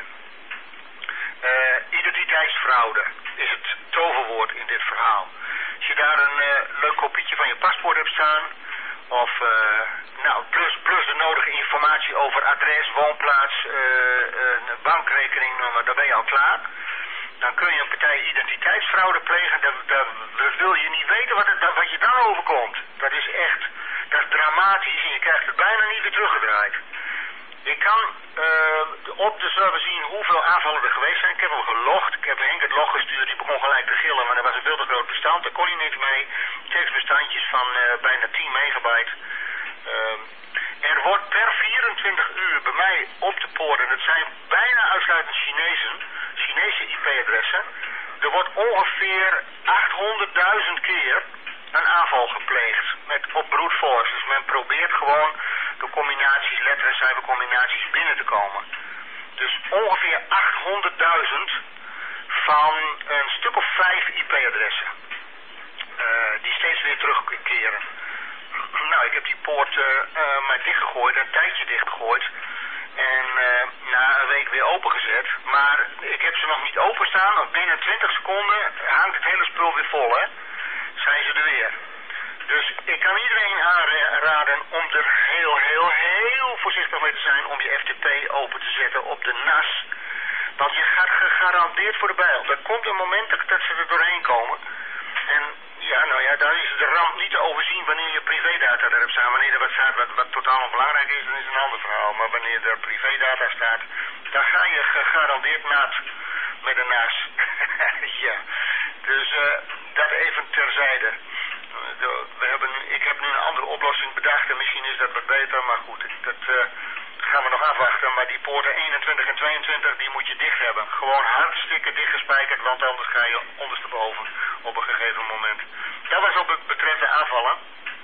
Uh, identiteitsfraude is het toverwoord in dit verhaal. Als je daar een uh, leuk kopietje van je paspoort hebt staan, of uh, nou, plus, plus de nodige informatie over adres, woonplaats, uh, uh, bankrekeningnummer, dan ben je al klaar. Dan kun je een partij identiteitsfraude plegen, dan, dan wil je niet weten wat, het, wat je dan overkomt. Dat is echt, dat is dramatisch en je krijgt het bijna niet weer teruggedraaid. Ik kan uh, op de server zien hoeveel aanvallen er geweest zijn. Ik heb hem gelogd. Ik heb Henk het log gestuurd. Die begon gelijk te gillen, maar er was een veel te groot bestand. Daar kon hij niks mee. Tekstbestandjes van uh, bijna tien megabyte. Uh, er wordt per vierentwintig uur bij mij op de poort, en het zijn bijna uitsluitend Chinezen, Chinese I P-adressen. Er wordt ongeveer achthonderdduizend keer een aanval gepleegd met, op brute force. Dus men probeert gewoon de combinaties, letter- en cijfercombinaties binnen te komen. Dus ongeveer achthonderdduizend van een stuk of vijf I P-adressen. Uh, die steeds weer terugkeren. Nou, ik heb die poort uh, uh, maar dichtgegooid, een tijdje dichtgegooid. En uh, na een week weer opengezet. Maar ik heb ze nog niet openstaan. Binnen twintig seconden hangt het hele spul weer vol, hè. Zijn ze er weer. Dus ik kan iedereen aanraden om er heel, heel, heel voorzichtig mee te zijn om je F T P open te zetten op de N A S. Want je gaat gegarandeerd voor de bijl. Er komt een moment dat, dat ze er doorheen komen. En ja, nou ja, dan is de ramp niet te overzien wanneer je privédata er hebt staan. Wanneer er wat staat wat, wat totaal onbelangrijk is, dan is het een ander verhaal. Maar wanneer er privédata staat, dan ga je gegarandeerd nat met een N A S. Ja, dus uh, dat even terzijde. De, we hebben, ik heb nu een andere oplossing bedacht en misschien is dat wat beter, maar goed, dat uh, gaan we nog afwachten. Maar die poorten eenentwintig en tweeëntwintig, die moet je dicht hebben. Gewoon hartstikke dichtgespijkerd, want anders ga je ondersteboven op een gegeven moment. Dat was op het betreft de aanvallen.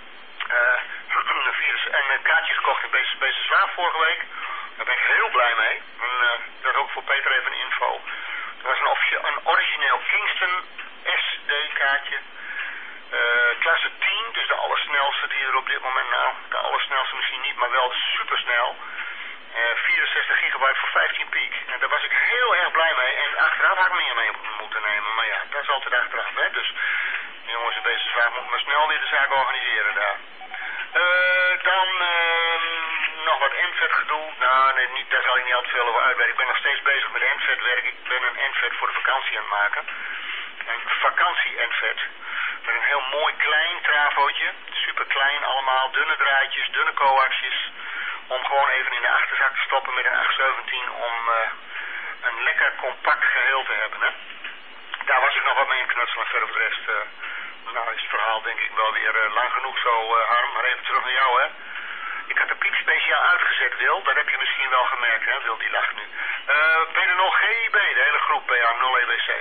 Uh, virus en uh, kaartjes gekocht in B C Zwaar vorige week. Daar ben ik heel blij mee. En, uh, dat is ook voor Peter even een info. Er was een, een origineel Kingston S D-kaartje. Uh, klasse tien, dus de allersnelste die er op dit moment, nou, de allersnelste misschien niet, maar wel supersnel. Uh, vierenzestig gigabyte voor vijftien piek. En daar was ik heel erg blij mee. En achteraf had ik meer mee moeten nemen. Maar ja, dat is altijd achteraf, hè. Dus jongens, deze zwaar moet maar snel weer de zaak organiseren daar. Uh, dan uh, nog wat N V E T-gedoe. Nou, nee, niet, daar zal ik niet al te veel over uitweiden. Ik ben nog steeds bezig met N V E T-werk. Ik ben een N V E T voor de vakantie aan het maken. Een vakantie-N V E T. Met een heel mooi klein trafootje. Super klein allemaal. Dunne draadjes, dunne coaxjes. Om gewoon even in de achterzak te stoppen met een acht zeventien. Om uh, een lekker compact geheel te hebben. Hè? Daar was ik nog wat mee in knutselen. Verder voor de rest, uh, nou is het verhaal denk ik wel weer uh, lang genoeg zo, uh, Harm. Maar even terug naar jou, hè. Ik had de piep speciaal uitgezet, Wil. Dat heb je misschien wel gemerkt, hè. Wil die lacht nu. Uh, P D nul G I B, de hele groep P A nul E B C.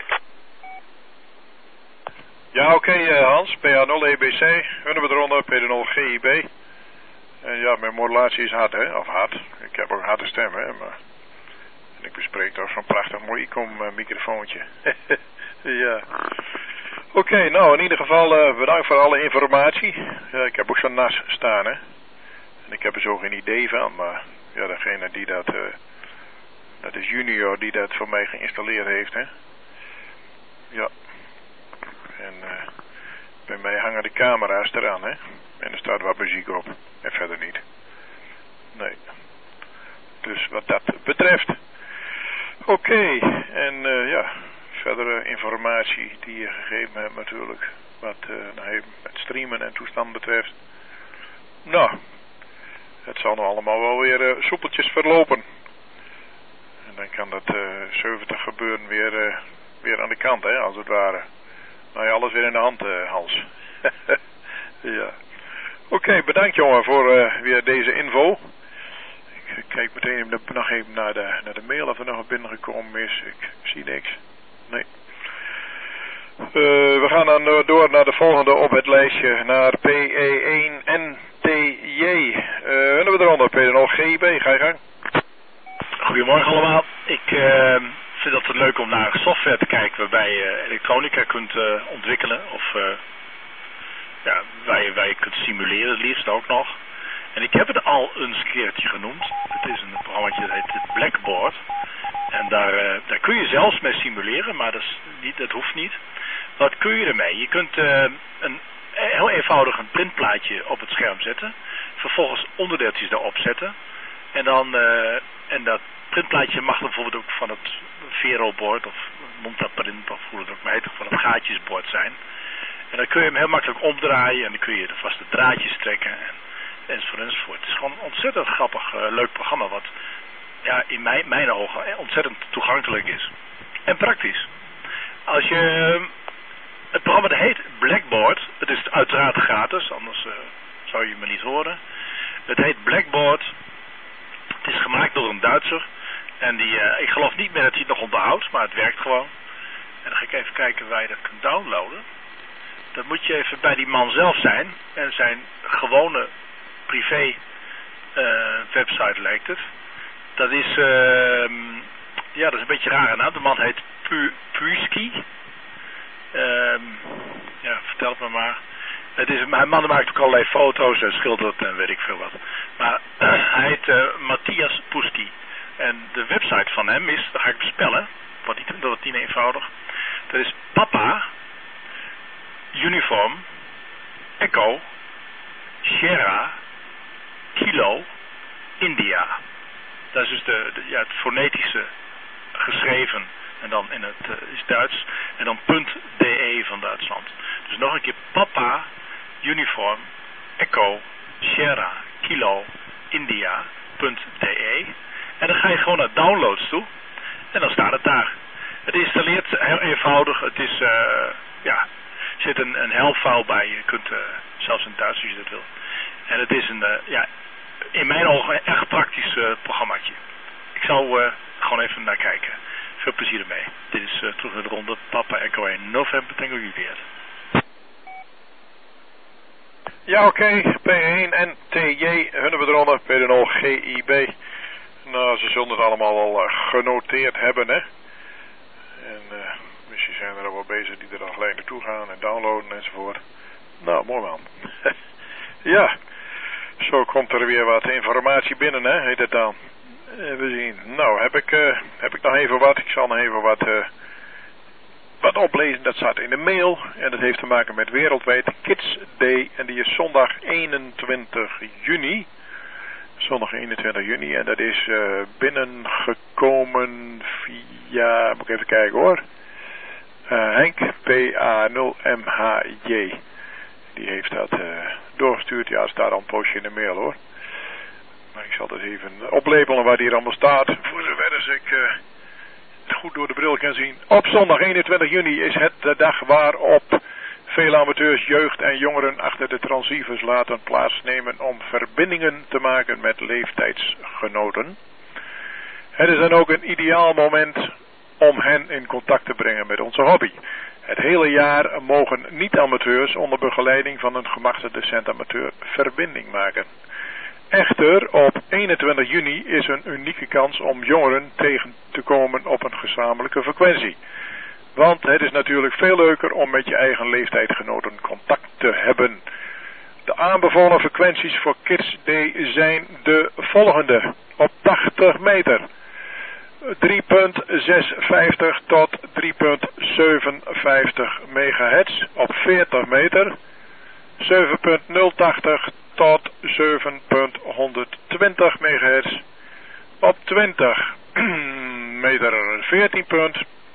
Ja, oké okay, uh, Hans, P A nul E B C, hunnen we eronder, P D nul G I B. En ja, mijn modulatie is hard, hè, of hard. Ik heb ook een harde stem, hè, maar... En ik bespreek toch zo'n prachtig mooi icom uh, microfoontje. Ja. Oké, okay, nou, in ieder geval uh, bedankt voor alle informatie. Ja, ik heb ook zo'n N A S staan, hè. En ik heb er zo geen idee van, maar... Ja, degene die dat... Uh, dat is Junior die dat voor mij geïnstalleerd heeft, hè. Ja. En uh, bij mij hangen de camera's eraan, hè. En er staat wat muziek op. En verder niet. Nee. Dus wat dat betreft. Oké. Okay. En uh, ja, verdere informatie die je gegeven hebt natuurlijk. Wat uh, nou, het streamen en toestand betreft. Nou, het zal nou allemaal wel weer uh, soepeltjes verlopen. En dan kan dat uh, zeventig gebeuren weer, uh, weer aan de kant, hè, als het ware. Nou ja, alles weer in de hand, uh, Hans. Ja. Oké, okay, bedankt jongen voor uh, weer deze info. Ik kijk meteen nog even naar de, naar de mail of er nog wat binnengekomen is. Ik zie niks. Nee. Uh, we gaan dan door naar de volgende op het lijstje. Naar P E één N T J. Uh, hebben we eronder? Peter nog G I B. Ga je gang. Goedemorgen allemaal. Ik uh, vind het leuk om naar software te kijken waarbij je elektronica kunt uh, ontwikkelen. Of uh, ja, waar, je, waar je kunt simuleren het liefst ook nog. En ik heb het al eens keertje genoemd. Het is een programma dat heet Blackboard. En daar, uh, daar kun je zelfs mee simuleren, maar dat, is niet, dat hoeft niet. Wat kun je ermee? Je kunt uh, een, heel eenvoudig een printplaatje op het scherm zetten. Vervolgens onderdeeltjes daarop zetten. En, dan, uh, en dat printplaatje mag dan bijvoorbeeld ook van het Vero-bord of Montaprint of hoe het ook maar heet, van het gaatjesbord zijn. En dan kun je hem heel makkelijk omdraaien en dan kun je de vaste draadjes trekken en, enzovoort enzovoort. Het is gewoon een ontzettend grappig, uh, leuk programma wat ja, in mijn, mijn ogen ontzettend toegankelijk is. En praktisch. Als je... Uh, het programma dat heet Blackboard. Het is uiteraard gratis, anders uh, zou je me niet horen. Het heet Blackboard. Het is gemaakt door een Duitser. En die, uh, ik geloof niet meer dat hij het nog onderhoudt, maar het werkt gewoon. En dan ga ik even kijken waar je dat kunt downloaden. Dan moet je even bij die man zelf zijn. En zijn gewone privé uh, website lijkt het. Dat is, uh, ja, dat is een beetje een rare naam. De man heet Pu Puiski. Um, ja, vertel het me maar. Het is, mijn man maakt ook allerlei foto's en schildert en weet ik veel wat. Maar uh, hij heet uh, Matthias Puski. En de website van hem is, dat ga ik bespellen, wat niet, dat is niet eenvoudig. Dat is Papa, Uniform, Echo, Sierra, Kilo, India. Dat is dus de, de, ja, het fonetische geschreven. En dan in het uh, is Duits. En dan .de van Duitsland. Dus nog een keer Papa, Uniform, Echo, Sierra, Kilo, India, .de. En dan ga je gewoon naar downloads toe. En dan staat het daar. Het installeert heel eenvoudig. Het is, uh, ja, er zit een, een helpfile bij. Je kunt uh, zelfs in Duits als je dat wil. En het is een, uh, ja, in mijn ogen een echt praktisch uh, programmaatje. Ik zou uh, gewoon even naar kijken. Veel plezier ermee. Dit is uh, terug naar de ronde. Papa Echo één November Tango Juliet. Ja, oké. Okay. P één N T J. Hunnen we eronder. P nul G I B. Nou, ze zullen het allemaal wel uh, genoteerd hebben, hè. En uh, misschien zijn er al wel bezig die er dan gelijk naartoe gaan en downloaden enzovoort. Nou, mooi man. Ja. Zo komt er weer wat informatie binnen, hè. Heet het dan. Even zien. Nou, heb ik, uh, heb ik nog even wat. Ik zal nog even wat, uh, wat oplezen. Dat staat in de mail. En dat heeft te maken met wereldwijd Kids Day. En die is zondag eenentwintig juni. Zondag eenentwintig juni. En dat is uh, binnengekomen via... Moet ik even kijken hoor. Uh, Henk. P A nul M H J. Die heeft dat uh, doorgestuurd. Ja, het staat al een postje in de mail hoor. Maar ik zal dus even oplepelen waar die hier allemaal staat. Voor zover als ik uh, het goed door de bril kan zien. Op zondag eenentwintig juni is het de dag waarop veel amateurs, jeugd en jongeren achter de transceivers laten plaatsnemen om verbindingen te maken met leeftijdsgenoten. Het is dan ook een ideaal moment om hen in contact te brengen met onze hobby. Het hele jaar mogen niet-amateurs onder begeleiding van een gemachtigde centamateur verbinding maken. Echter, op eenentwintig juni is een unieke kans om jongeren tegen te komen op een gezamenlijke frequentie. Want het is natuurlijk veel leuker om met je eigen leeftijdgenoten contact te hebben. De aanbevolen frequenties voor Kids Day zijn de volgende. Op tachtig meter. drie komma zesenvijftig tot drie komma zevenenvijftig megahertz. Op veertig meter. zeven komma nul tachtig tot zeven komma honderdtwintig megahertz. Op twintig meter veertien komma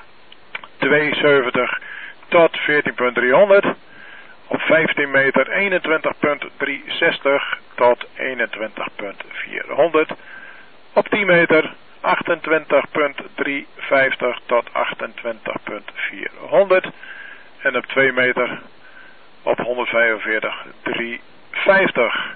tweeënzeventig tot veertien komma driehonderd. Op vijftien meter eenentwintig komma driehonderdzestig tot eenentwintig komma vierhonderd. Op tien meter achtentwintig komma driehonderdvijftig tot achtentwintig komma vierhonderd. En op twee meter op honderdvijfenveertig driehonderdvijftig.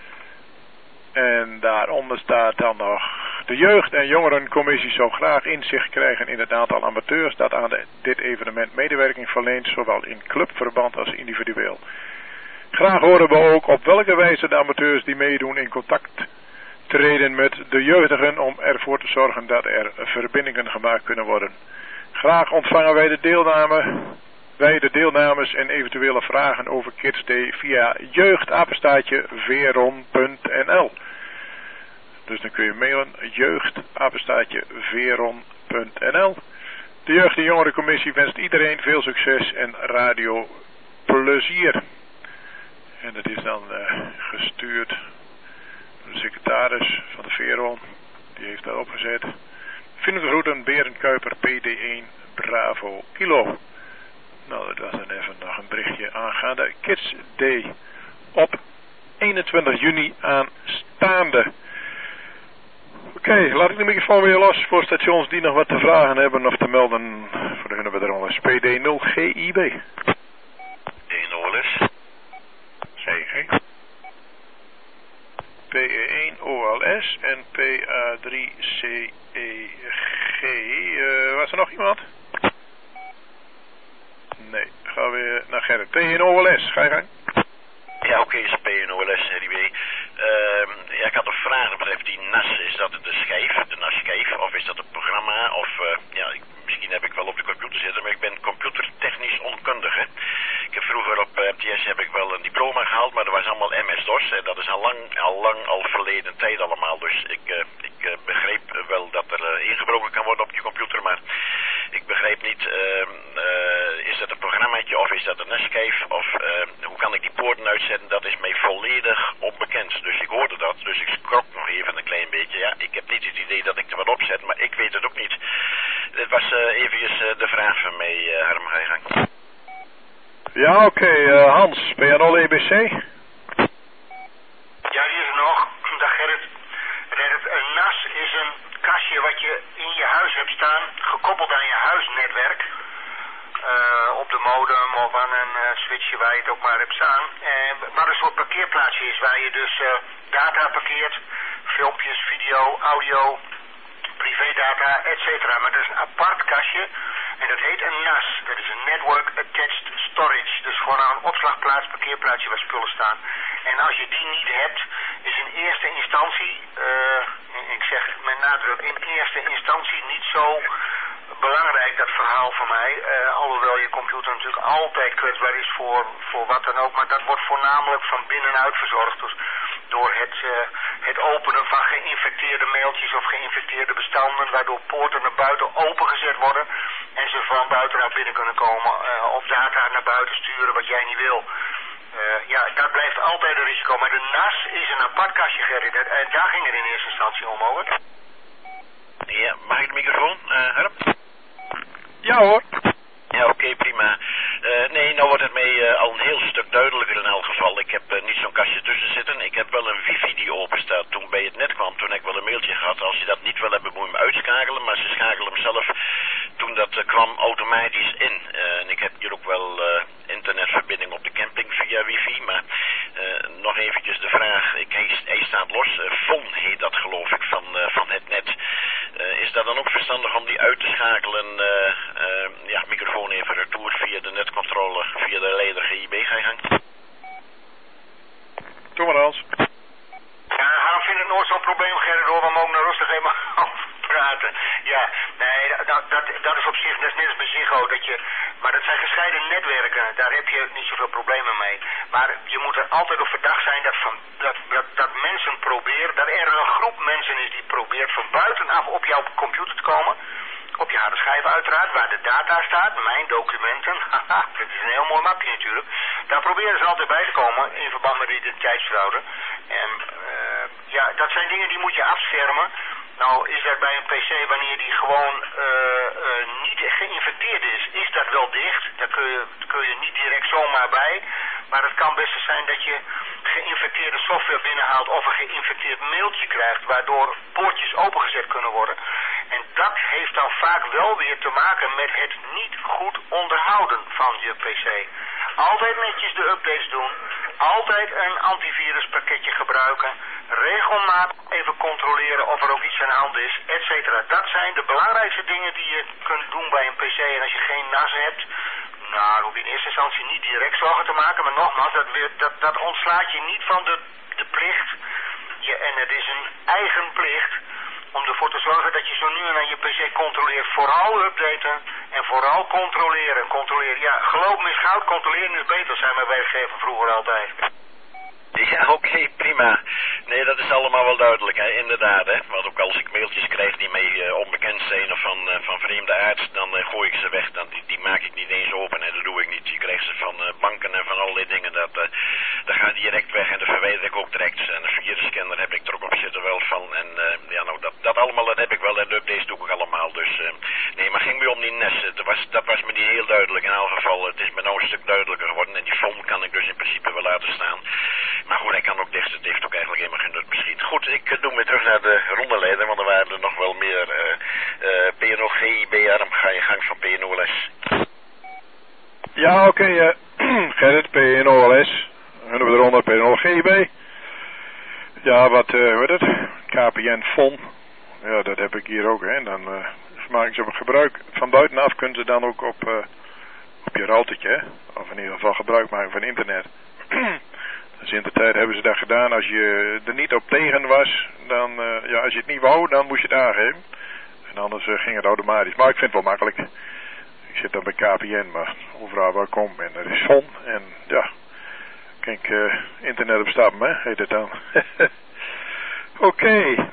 En daaronder staat dan nog: de jeugd- en jongerencommissie zou graag inzicht krijgen in het aantal amateurs dat aan de, dit evenement medewerking verleent, zowel in clubverband als individueel. Graag horen we ook op welke wijze de amateurs die meedoen in contact treden met de jeugdigen om ervoor te zorgen dat er verbindingen gemaakt kunnen worden. Graag ontvangen wij de deelname, wij de deelnames en eventuele vragen over Kids Day via jeugdapenstaatje veron punt n l. Dus dan kun je mailen jeugdapenstaatje veron punt n l. De Jeugd- en Jongerencommissie wenst iedereen veel succes en radioplezier. En dat is dan uh, gestuurd door de secretaris van de Veron. Die heeft dat opgezet. Vriendelijke groeten, Berend Kuiper, P D één, Bravo, Kilo. Nou, dat was dan even nog een berichtje aangaande Kids Day op eenentwintig juni aanstaande. Oké, okay, laat ik de microfoon weer los voor stations die nog wat te vragen hebben of te melden voor de hunne bedrijven. P D nul G I B. P nul is. C G. P E één O L S en P A drie C E G. Uh, was er nog iemand? Nee, gaan we naar Gerrit. P één O L S, ga je gang. Ja, oké, is P één O L S, Harry B. Uh, ja, ik had een vraag dat betreft die N A S. Is dat de schijf, de N A S-schijf, of is dat het programma? Of, uh, ja, ik, misschien heb ik wel op de computer zitten, maar ik ben computertechnisch onkundige. Ik heb vroeger op uh, M T S heb ik wel een diploma gehaald, maar dat was allemaal M S-DOS. En dat is al lang, al lang, al verleden tijd allemaal. Dus ik, uh, ik uh, begreep wel dat er uh, ingebroken kan worden op je computer, maar ik begreep niet, uh, uh, is dat een programmaatje of is dat een N A S-schijf? Of uh, hoe kan ik die poorten uitzetten? Dat is mij volledig onbekend. Dus ik hoorde dat, dus ik schrok nog even een klein beetje. Ja, ik heb niet het idee dat ik er wat opzet, maar ik weet het ook niet. Dit was uh, eventjes uh, de vraag van mij, uh, Harm, ga je gang. Ja, oké, okay, uh, Hans, ben je al E B C? Ja, die is er nog. Dag Gerrit. Gerrit, een N A S is een kastje wat je in je huis hebt staan, gekoppeld aan je huisnetwerk. Uh, op de modem of aan een uh, switchje waar je het ook maar hebt staan. Uh, waar een soort parkeerplaatsje is waar je dus uh, data parkeert. Filmpjes, video, audio, privédata, et cetera. Maar dat is een apart kastje. En dat heet een N A S. Dat is een Network Attached Storage. Dus gewoon aan een opslagplaats, parkeerplaatsje waar spullen staan. En als je die niet hebt, is in eerste instantie, uh, ik zeg met nadruk, in eerste instantie niet zo belangrijk dat verhaal voor mij. Uh, alhoewel je computer natuurlijk altijd kwetsbaar is voor, voor wat dan ook. Maar dat wordt voornamelijk van binnenuit verzorgd. Dus door het, uh, het openen van geïnfecteerde mailtjes of geïnfecteerde bestanden, waardoor poorten naar buiten opengezet worden en ze van buiten naar binnen kunnen komen uh, of data naar buiten sturen wat jij niet wil. Uh, ja, dat blijft altijd een risico. Maar de N A S is een apart kastje, Gerrit. En daar ging het in eerste instantie om, hoor. Ja, mag ik de microfoon, uh, Herm? Ja hoor. Ja, oké, okay, prima. Uh, nee, nou wordt het mij uh, al een heel stuk duidelijker in elk geval. Ik heb uh, niet zo'n kastje tussen zitten. Ik heb wel een wifi die open staat. Toen bij het net kwam, toen heb ik wel een mailtje gehad. Als je dat niet wil hebben, moet je hem uitschakelen. Maar ze schakelen hem zelf, toen dat uh, kwam, automatisch in. Uh, en ik heb hier ook wel uh, internetverbinding op de camping via wifi. Maar uh, nog eventjes de vraag. Ik, hij, hij staat los. Uh, F O N heet dat, geloof ik, van, uh, van het net. Uh, is dat dan ook verstandig om die uit te schakelen? Uh, uh, ja, microfoon even retour via de netcontrole, via de leider G I B. Ga je gang. Doe maar, Hans. Ja, Harm vindt het nooit zo'n probleem, Gerrit, hoor. We mogen er rustig even over praten. Ja, nee, dat, dat, dat is op zich, dat is net als bij Ziggo, dat je, maar dat zijn gescheiden netwerken, daar heb je niet zoveel problemen mee. Maar je moet er altijd op verdacht zijn dat, van, dat, dat, dat mensen proberen, dat er een groep mensen is die probeert van buitenaf op jouw computer te komen. Op je harde schijf uiteraard, waar de data staat, mijn documenten, haha, dat is een heel mooi mapje natuurlijk. Daar proberen ze altijd bij te komen in verband met identiteitsfraude. En uh, ja, dat zijn dingen die moet je afschermen. Nou is dat bij een pc, wanneer die gewoon uh, uh, niet geïnfecteerd is, is dat wel dicht. Daar kun je, kun je niet direct zomaar bij. Maar het kan best zijn dat je geïnfecteerde software binnenhaalt of een geïnfecteerd mailtje krijgt, waardoor poortjes opengezet kunnen worden. En dat heeft dan vaak wel weer te maken met het niet goed onderhouden van je pc. Altijd netjes de updates doen, altijd een antiviruspakketje gebruiken, regelmatig even controleren of er ook iets aan de hand is, et cetera. Dat zijn de belangrijkste dingen die je kunt doen bij een pc. En als je geen N A S hebt, nou, hoef je in eerste instantie niet direct zorgen te maken, maar nogmaals, dat, weer, dat, dat ontslaat je niet van de, de plicht. Je, en het is een eigen plicht om ervoor te zorgen dat je zo nu en dan je pc controleert. Vooral updaten en vooral controleren. Controleren. Ja, geloof me is goud, controleren is beter, zei mijn werkgever vroeger altijd. Ja, oké, okay, prima. Nee, dat is allemaal wel duidelijk, hè? Inderdaad, hè. Want ook als ik mailtjes krijg die mij uh, onbekend zijn of van, uh, van vreemde aard, dan uh, gooi ik ze weg. Dan, die, die maak ik niet eens open, hè. Dat doe ik niet. Je krijgt ze van uh, banken en van allerlei dingen. Dat, uh, dat gaat direct weg en dat verwijder ik ook direct. En een virusscanner heb ik er ook op zitten wel van. En uh, ja, nou, dat, dat allemaal, dat heb ik wel. En de updates doe ik allemaal. Dus, uh, nee, maar ging me om die N E S. Dat was, dat was me niet heel duidelijk. In elk geval, het is me nou een stuk duidelijker geworden. En die phone kan ik dus in principe wel laten staan. Maar goed, hij kan ook dicht. Het heeft ook eigenlijk helemaal geen nut misschien. Goed, ik doe weer terug naar de rondeleider, want er waren er nog wel meer. Uh, uh, P N O, G I B, Arm, ga je gang van P N O L S. Ja, oké, okay, uh, Gerrit, P N O L S. En we eronder P N O, G I B. Ja, wat, uh, hoe heet het? K P N, F O N. Ja, dat heb ik hier ook, hè. Dan uh, maak ik ze op gebruik. Van buitenaf kunnen ze dan ook op, uh, op je routertje, hè. Of in ieder geval gebruik maken van internet. Dus in de tijd hebben ze dat gedaan. Als je er niet op tegen was, dan, uh, ja, als je het niet wou, dan moest je het aangeven. En anders uh, ging het automatisch. Maar ik vind het wel makkelijk. Ik zit dan bij K P N, maar overal waar ik kom. En er is F O N. En ja, kijk, uh, internet op stappen, hè, heet het dan. Oké. Okay.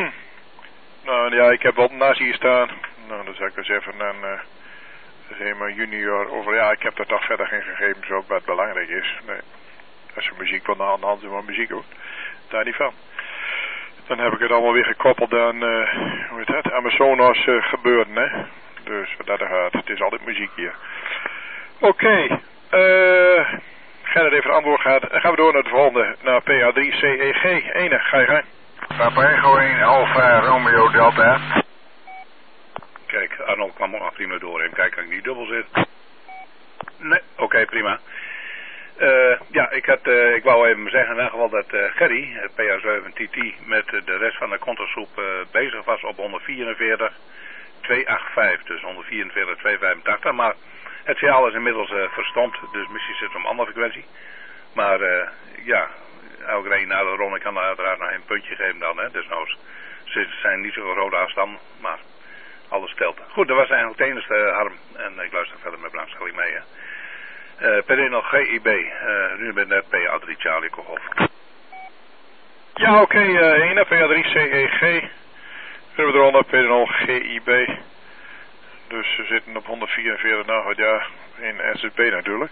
Nou ja, ik heb wel naast hier staan. Nou, dan zal ik eens even een, uh, zeg maar junior over. Ja, ik heb er toch verder geen gegevens op wat belangrijk is. Nee. Als je muziek wil aan de hand is, maar muziek hoor. Daar niet van. Dan heb ik het allemaal weer gekoppeld aan, uh, hoe heet dat, aan mijn Sonos uh, gebeuren, hè. Dus wat dat er gaat, het is altijd muziek hier. Oké, okay. uh, Gerrit even antwoord gaat. Dan gaan we door naar de volgende, naar P A drie C E G. Ene, ga je gang. Papa Echo één, Alpha Romeo Delta. Kijk, Arnold kwam ook nog prima door. En kijk, dat ik niet dubbel zit. Nee, oké, okay, prima. Uh, ja, ik, had, uh, ik wou even zeggen in ieder geval dat uh, Gerry, P A zeven T T, met uh, de rest van de controlgroep uh, bezig was op honderdvierenveertig tweehonderdvijfenachtig. Dus honderdvierenveertig tweehonderdvijfentachtig. Maar het signaal is inmiddels uh, verstomd, dus misschien zit het om een andere frequentie. Maar uh, ja, elke reden na de ronde kan er uiteraard nog een puntje geven dan. Hè. Dus nou, ze zijn niet zo'n grote afstand, maar alles telt. Goed, dat was eigenlijk het enige, uh, Harm. En ik luister verder met belangstelling mee. Hè. Uh, P N L G I B, uh, nu ben ik net P A drie Charlie Kogolf. Ja, oké, okay, uh, ene P A drie C E G. We hebben eronder P N L G I B. Dus we zitten op honderdvierenveertig, nou ja, in S S B natuurlijk.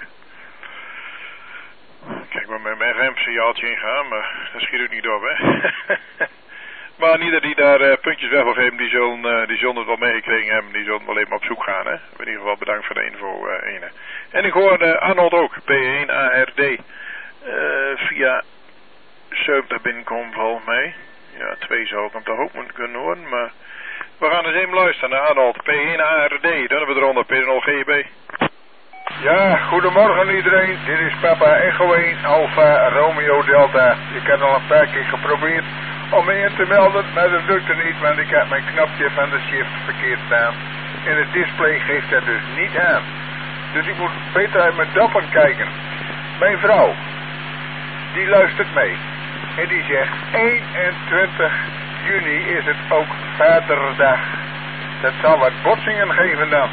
Kijk, maar met mijn remsignaaltje ingaan, maar dat schiet ook niet op, hè. Maar ieder die daar uh, puntjes weg wil geven, die zullen, uh, die zullen het wel meegekregen hebben. Die zullen wel even op zoek gaan, hè. In ieder geval bedankt voor de info, uh, ene. En ik hoor uh, Arnold ook, P één A R D. Uh, via zeventig binnenkomen volgens mij. Ja, twee zou ik hem toch ook moeten kunnen horen, maar... We gaan eens even luisteren naar Arnold, P één A R D. Dan hebben we eronder P N L G I B. Ja, goedemorgen iedereen. Dit is Papa Echo één, Alpha Romeo Delta. Ik heb al een paar keer geprobeerd om me in te melden, maar dat lukte niet, want ik had mijn knopje van de shift verkeerd staan. En het display geeft dat dus niet aan. Dus ik moet beter uit mijn doppen kijken. Mijn vrouw, die luistert mee. En die zegt, eenentwintig juni is het ook Vaderdag. Dat zal wat botsingen geven dan.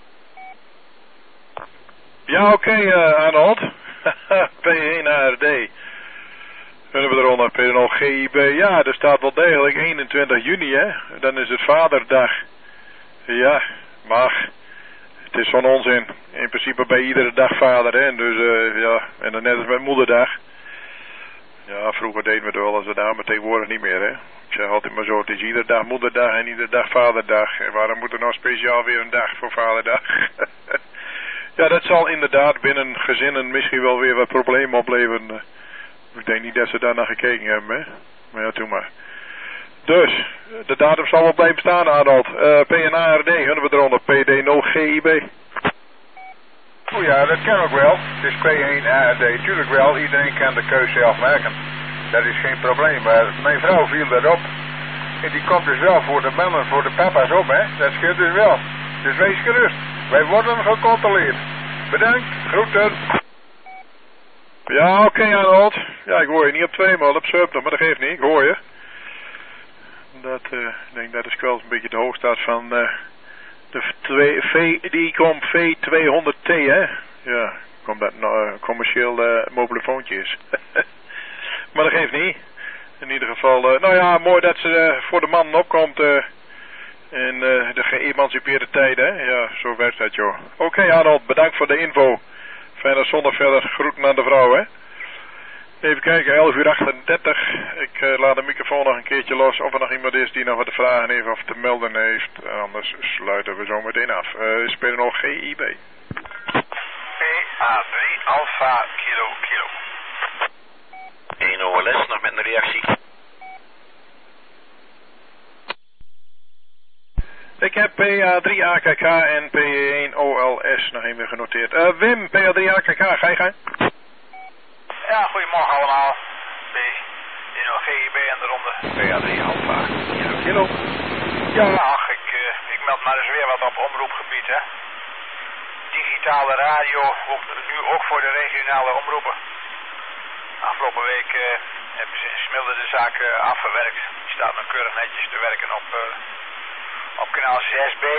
Ja, oké, okay, uh, Arnold. P één A R D. Dan hebben we eronder P N L G I B. Ja, er staat wel degelijk eenentwintig juni, hè. Dan is het Vaderdag. Ja, maar het is van onzin. In principe bij iedere dag vader, hè. Dus, uh, ja, en dan net als met moederdag. Ja, vroeger deden we het wel als we daar, maar tegenwoordig niet meer, hè. Ik zeg altijd maar zo, het is iedere dag moederdag en iedere dag vaderdag. En waarom moet er nou speciaal weer een dag voor vaderdag? Ja, dat zal inderdaad binnen gezinnen misschien wel weer wat problemen opleveren. Ik denk niet dat ze daar naar gekeken hebben, hè. Maar ja, doe maar. Dus, de datum zal wel blijven staan, Adolf. Uh, P N A R D, hebben we eronder. P D nul G I B. Oh ja, dat kan ook wel. Het is P één A R D, tuurlijk wel. Iedereen kan de keuze zelf maken. Dat is geen probleem. Maar mijn vrouw viel daarop. En die komt dus wel voor de mannen, voor de papa's op, hè. Dat scheelt dus wel. Dus wees gerust. Wij worden gecontroleerd. Bedankt. Groeten. Ja, oké, okay, Arnold. Ja, ik hoor je niet op twee maal op Subner, maar dat geeft niet. Ik hoor je. Dat, uh, ik denk dat is wel een beetje de hoogstaat van uh, de twee, V, die komt V tweehonderd T, hè. Ja, komt dat nou uh, commercieel uh, mobiele foontje is. Maar dat geeft niet. In ieder geval, uh, nou ja, mooi dat ze uh, voor de man opkomt uh, in uh, de geëmancipeerde tijden, hè. Ja, zo werkt dat, joh. Oké, okay, Arnold, bedankt voor de info. Fijne zondag verder. Groeten aan de vrouw, hè. Even kijken, elf uur achtendertig. Ik uh, laat de microfoon nog een keertje los. Of er nog iemand is die nog wat te vragen heeft of te melden heeft. Anders sluiten we zo meteen af. Uh, spelen nog G I B. P A drie Alpha Kilo Kilo. één O L S, nog met een reactie. Ik heb P A drie A K K en P één O L S nog even genoteerd. Uh, Wim, P A drie A K K, ga je gang? Ja, goedemorgen allemaal. B één O G I B en de ronde. P A drie Alpha. Kilo Kilo. Ja, ach, ik, uh, ik meld maar eens weer wat op omroepgebied, hè. Digitale radio, ook, nu ook voor de regionale omroepen. Afgelopen week uh, hebben ze in Smilde de zaak uh, afgewerkt. Die staat nog keurig netjes te werken op, uh, op kanaal zes B.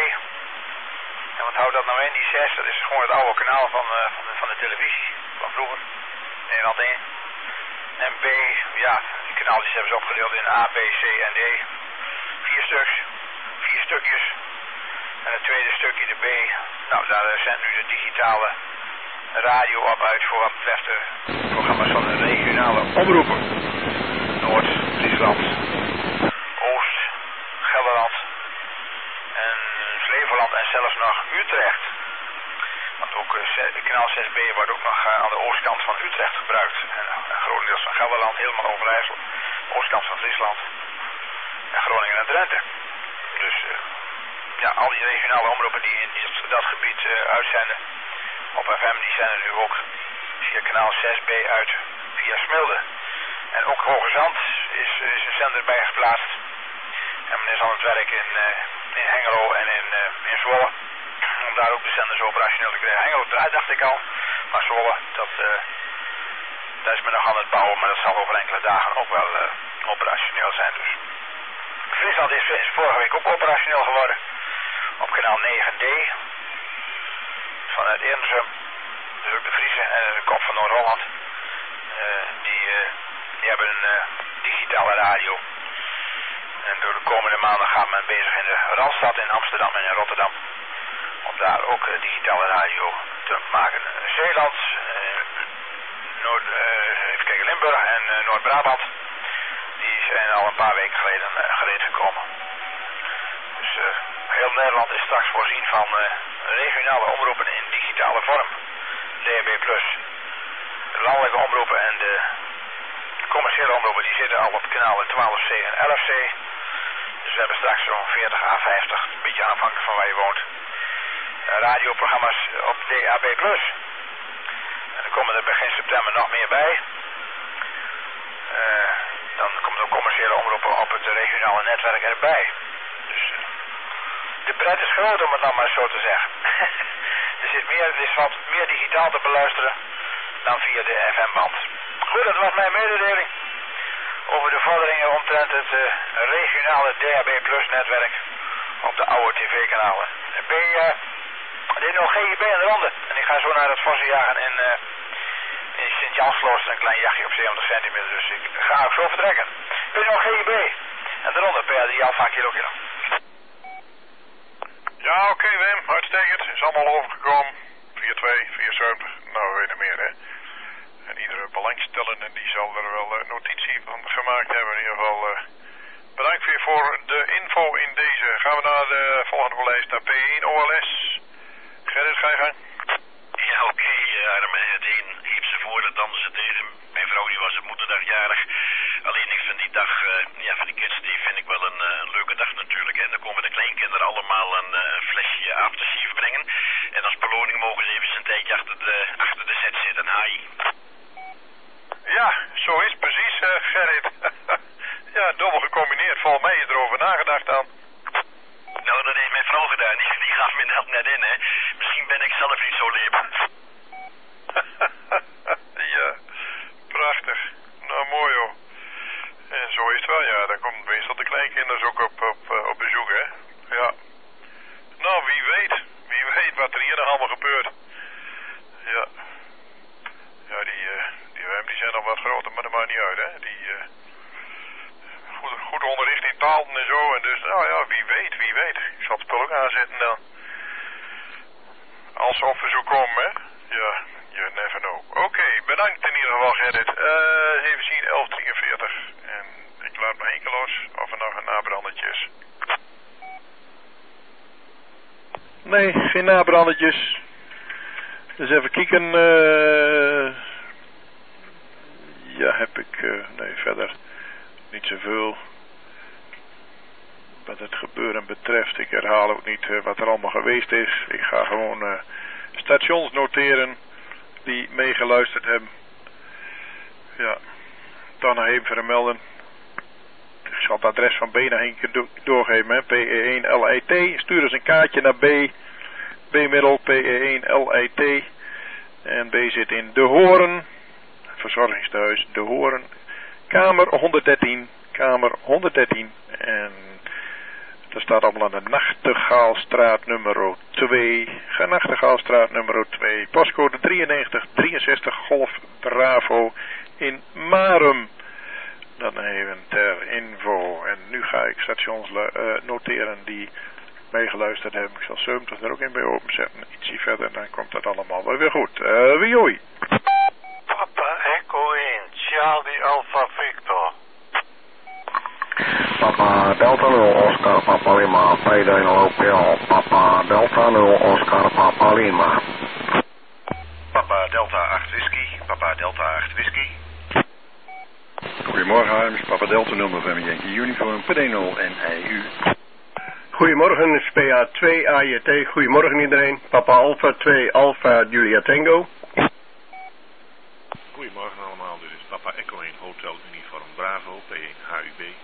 En wat houdt dat nou in, die zes? Dat is gewoon het oude kanaal van, uh, van, de, van de televisie, van vroeger. Nederland één. En B, ja, die kanaaltjes hebben ze opgedeeld in A, B, C en D. Vier stuks, vier stukjes. En het tweede stukje, de B, nou daar zendt nu de digitale radio op uit voor wat betreft de programma's van de regionale omroepen. Noord, Friesland, Oost, Gelderland en Flevoland en zelfs nog Utrecht. Want ook uh, kanaal zes B wordt ook nog uh, aan de oostkant van Utrecht gebruikt. En uh, grotendeels van Gelderland, helemaal Overijssel, oostkant van Friesland en Groningen en Drenthe. Dus uh, ja, al die regionale omroepen die in die, dat gebied uh, uitzenden op F M, die zenden nu ook via kanaal zes B uit via Smilde. En ook Hoge Zand is, is een zender bij geplaatst. En men is aan het werk in, uh, in Hengelo en in, uh, in Zwolle. Om daar ook de zenders operationeel te krijgen. Hengelo draait, dacht ik al. Maar Zwolle, dat, uh, daar is men nog aan het bouwen. Maar dat zal over enkele dagen ook wel uh, operationeel zijn. Dus Friesland is, is vorige week ook operationeel geworden. Op kanaal negen D. Vanuit Eernse. Dus ook de Friese en de kop van Noord-Holland. Uh, die, uh, die hebben een uh, digitale radio. En door de komende maanden gaat men bezig in de Randstad in Amsterdam en in Rotterdam. Om daar ook uh, digitale radio te maken. Zeeland, uh, Noord, uh, even kijken, Limburg en uh, Noord-Brabant. Die zijn al een paar weken geleden uh, gereed gekomen. Dus uh, heel Nederland is straks voorzien van uh, regionale omroepen in digitale vorm. D A B plus. De landelijke omroepen en de commerciële omroepen die zitten al op kanalen twaalf C en elf C. Dus we hebben straks zo'n veertig à vijftig, een beetje afhankelijk van waar je woont. Uh, radioprogramma's op D A B plus. En dan komen er begin september nog meer bij. Uh, dan komen er commerciële omroepen op het regionale netwerk erbij. Dus uh, de pret is groot om het nou maar zo te zeggen. er, zit meer, er is wat meer digitaal te beluisteren dan via de F M-band. Goed, dat was mijn mededeling over de vorderingen omtrent het uh, regionale D A B plus netwerk op de oude tv-kanalen. B, uh, dit is nog G I B in de ronde. En ik ga zo naar het Vossenjagen in, uh, in Sint-Jansklooster, een klein jachtje op zeventig centimeter. Dus ik ga ook zo vertrekken. Dit is nog G I B en de ronde, P A drie Alpha Kilo Kilo. Ja, oké okay, Wim, uitstekend. Is allemaal overgekomen. vier twee, vier zeventig, nou we weten meer hè. En iedere belangstellende die zal er wel uh, notitie van gemaakt hebben. In ieder geval uh, bedankt weer voor de info in deze. Gaan we naar de volgende lijst, naar P één O L S. Gerrit, ga je gang. P zitten dan. Als ze op verzoek komen, hè? Ja, you never know. Oké, okay, bedankt in ieder geval, Gerrit. Uh, even zien, elf drieënveertig. En ik laat nog één keer los of er nog een nabrandetje is. Nee, geen nabrandetjes. Dus even kijken. Uh... Ja, heb ik... Uh, nee, verder niet zoveel. Wat het gebeuren betreft. Ik herhaal ook niet uh, wat er allemaal geweest is. Ik ga gewoon uh, stations noteren die meegeluisterd hebben. Ja, dan nog even vermelden. Ik zal het adres van B naar Henk do doorgeven. Hè. P E één L I T. Stuur eens een kaartje naar B. B-middel P E één L I T. En B zit in De Hoorn. Verzorgingstehuis De Hoorn. Kamer honderddertien. Kamer honderddertien. En dat staat allemaal aan de Nachtegaalstraat nummer twee. Nachtegaalstraat nummer twee. Postcode drieënnegentig drieënzestig Golf Bravo in Marum. Dan even ter info. En nu ga ik stations uh, noteren die meegeluisterd hebben. Ik zal zeventig er ook in bij openzetten. Ietsje verder, dan komt dat allemaal wel weer goed. Uh, wie hoi? Papa Echo één, Charlie Alpha Victor. Papa Delta nul, Oscar Papa Lima, P D nul O P L, Papa Delta nul, Oscar Papa Lima. Papa Delta acht Whisky, Papa Delta acht Whisky. Goedemorgen Harms, Papa Delta nul November Yankee Uniform, P D nul N I U. Goedemorgen, is P A twee A J T, goedemorgen iedereen. Papa Alpha twee Alpha Julia Tango. Goedemorgen allemaal, dit is Papa Echo één Hotel Uniform Bravo, P één H U B.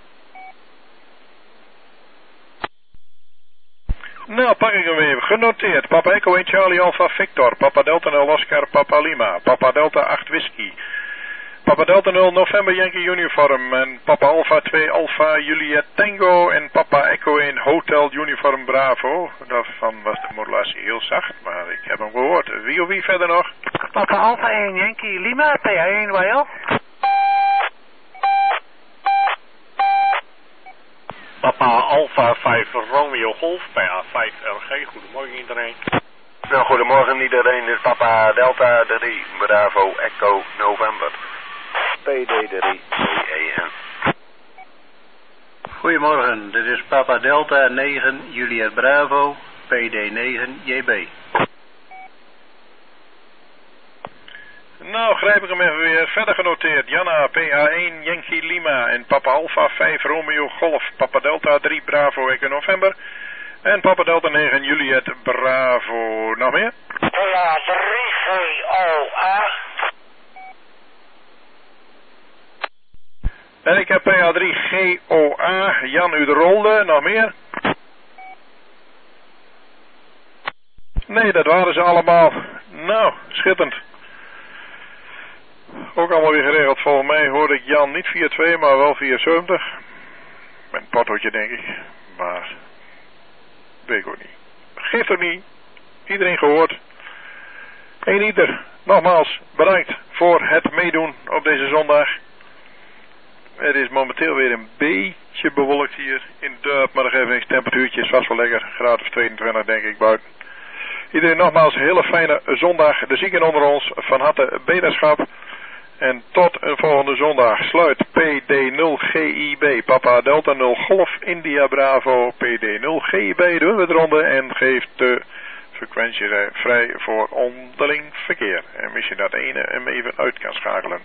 Nou, pak ik hem even. Genoteerd. Papa Echo één Charlie Alpha Victor. Papa Delta nul Oscar Papa Lima. Papa Delta acht Whisky. Papa Delta nul November Yankee Uniform. En Papa Alpha twee Alpha Juliet Tango. En Papa Echo één Hotel Uniform Bravo. Daarvan was de modulatie heel zacht, maar ik heb hem gehoord. Wie of wie verder nog? Papa Alpha één Yankee Lima. P A één Y L. Papa Alpha vijf Romeo Golf, P A vijf R G. Goedemorgen iedereen. Nou, goedemorgen iedereen. Dit is Papa Delta drie Bravo Echo November. P D drie B E N. Goedemorgen, dit is Papa Delta negen Juliet Bravo, P D negen J B. Nou, grijp ik hem even weer. Verder genoteerd. Janna, P A één, Yankee Lima. En Papa Alpha vijf, Romeo Golf. Papa Delta drie, Bravo, Echo November. En Papa Delta negen, Juliet Bravo. Nog meer? P A drie G O A. En ik heb P A drie G O A, Jan Uderolde. Nog meer? Nee, dat waren ze allemaal. Nou, schitterend. Ook allemaal weer geregeld. Volgens mij hoorde ik Jan niet via twee, maar wel via zeventig. Met een pottootje denk ik. Maar weet ik ook niet. Geeft ook niet. Iedereen gehoord. Eén ieder. Nogmaals bedankt voor het meedoen op deze zondag. Het is momenteel weer een beetje bewolkt hier in Durp. Maar de geeft temperatuurtje is vast wel lekker. Graad of tweeëntwintig denk ik buiten. Iedereen nogmaals een hele fijne zondag. De zieken onder ons van harte beterschap. En tot een volgende zondag. Sluit P D nul G I B. Papa Delta nul Golf India Bravo. P D nul G I B. Doen we het ronde. En geeft de frequentie vrij voor onderling verkeer. En misschien dat ene hem even uit kan schakelen.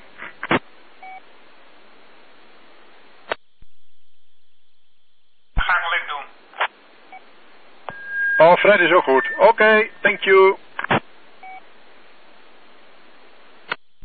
Ga ik gelijk doen. Oh, Fred is ook goed. Oké, okay, thank you.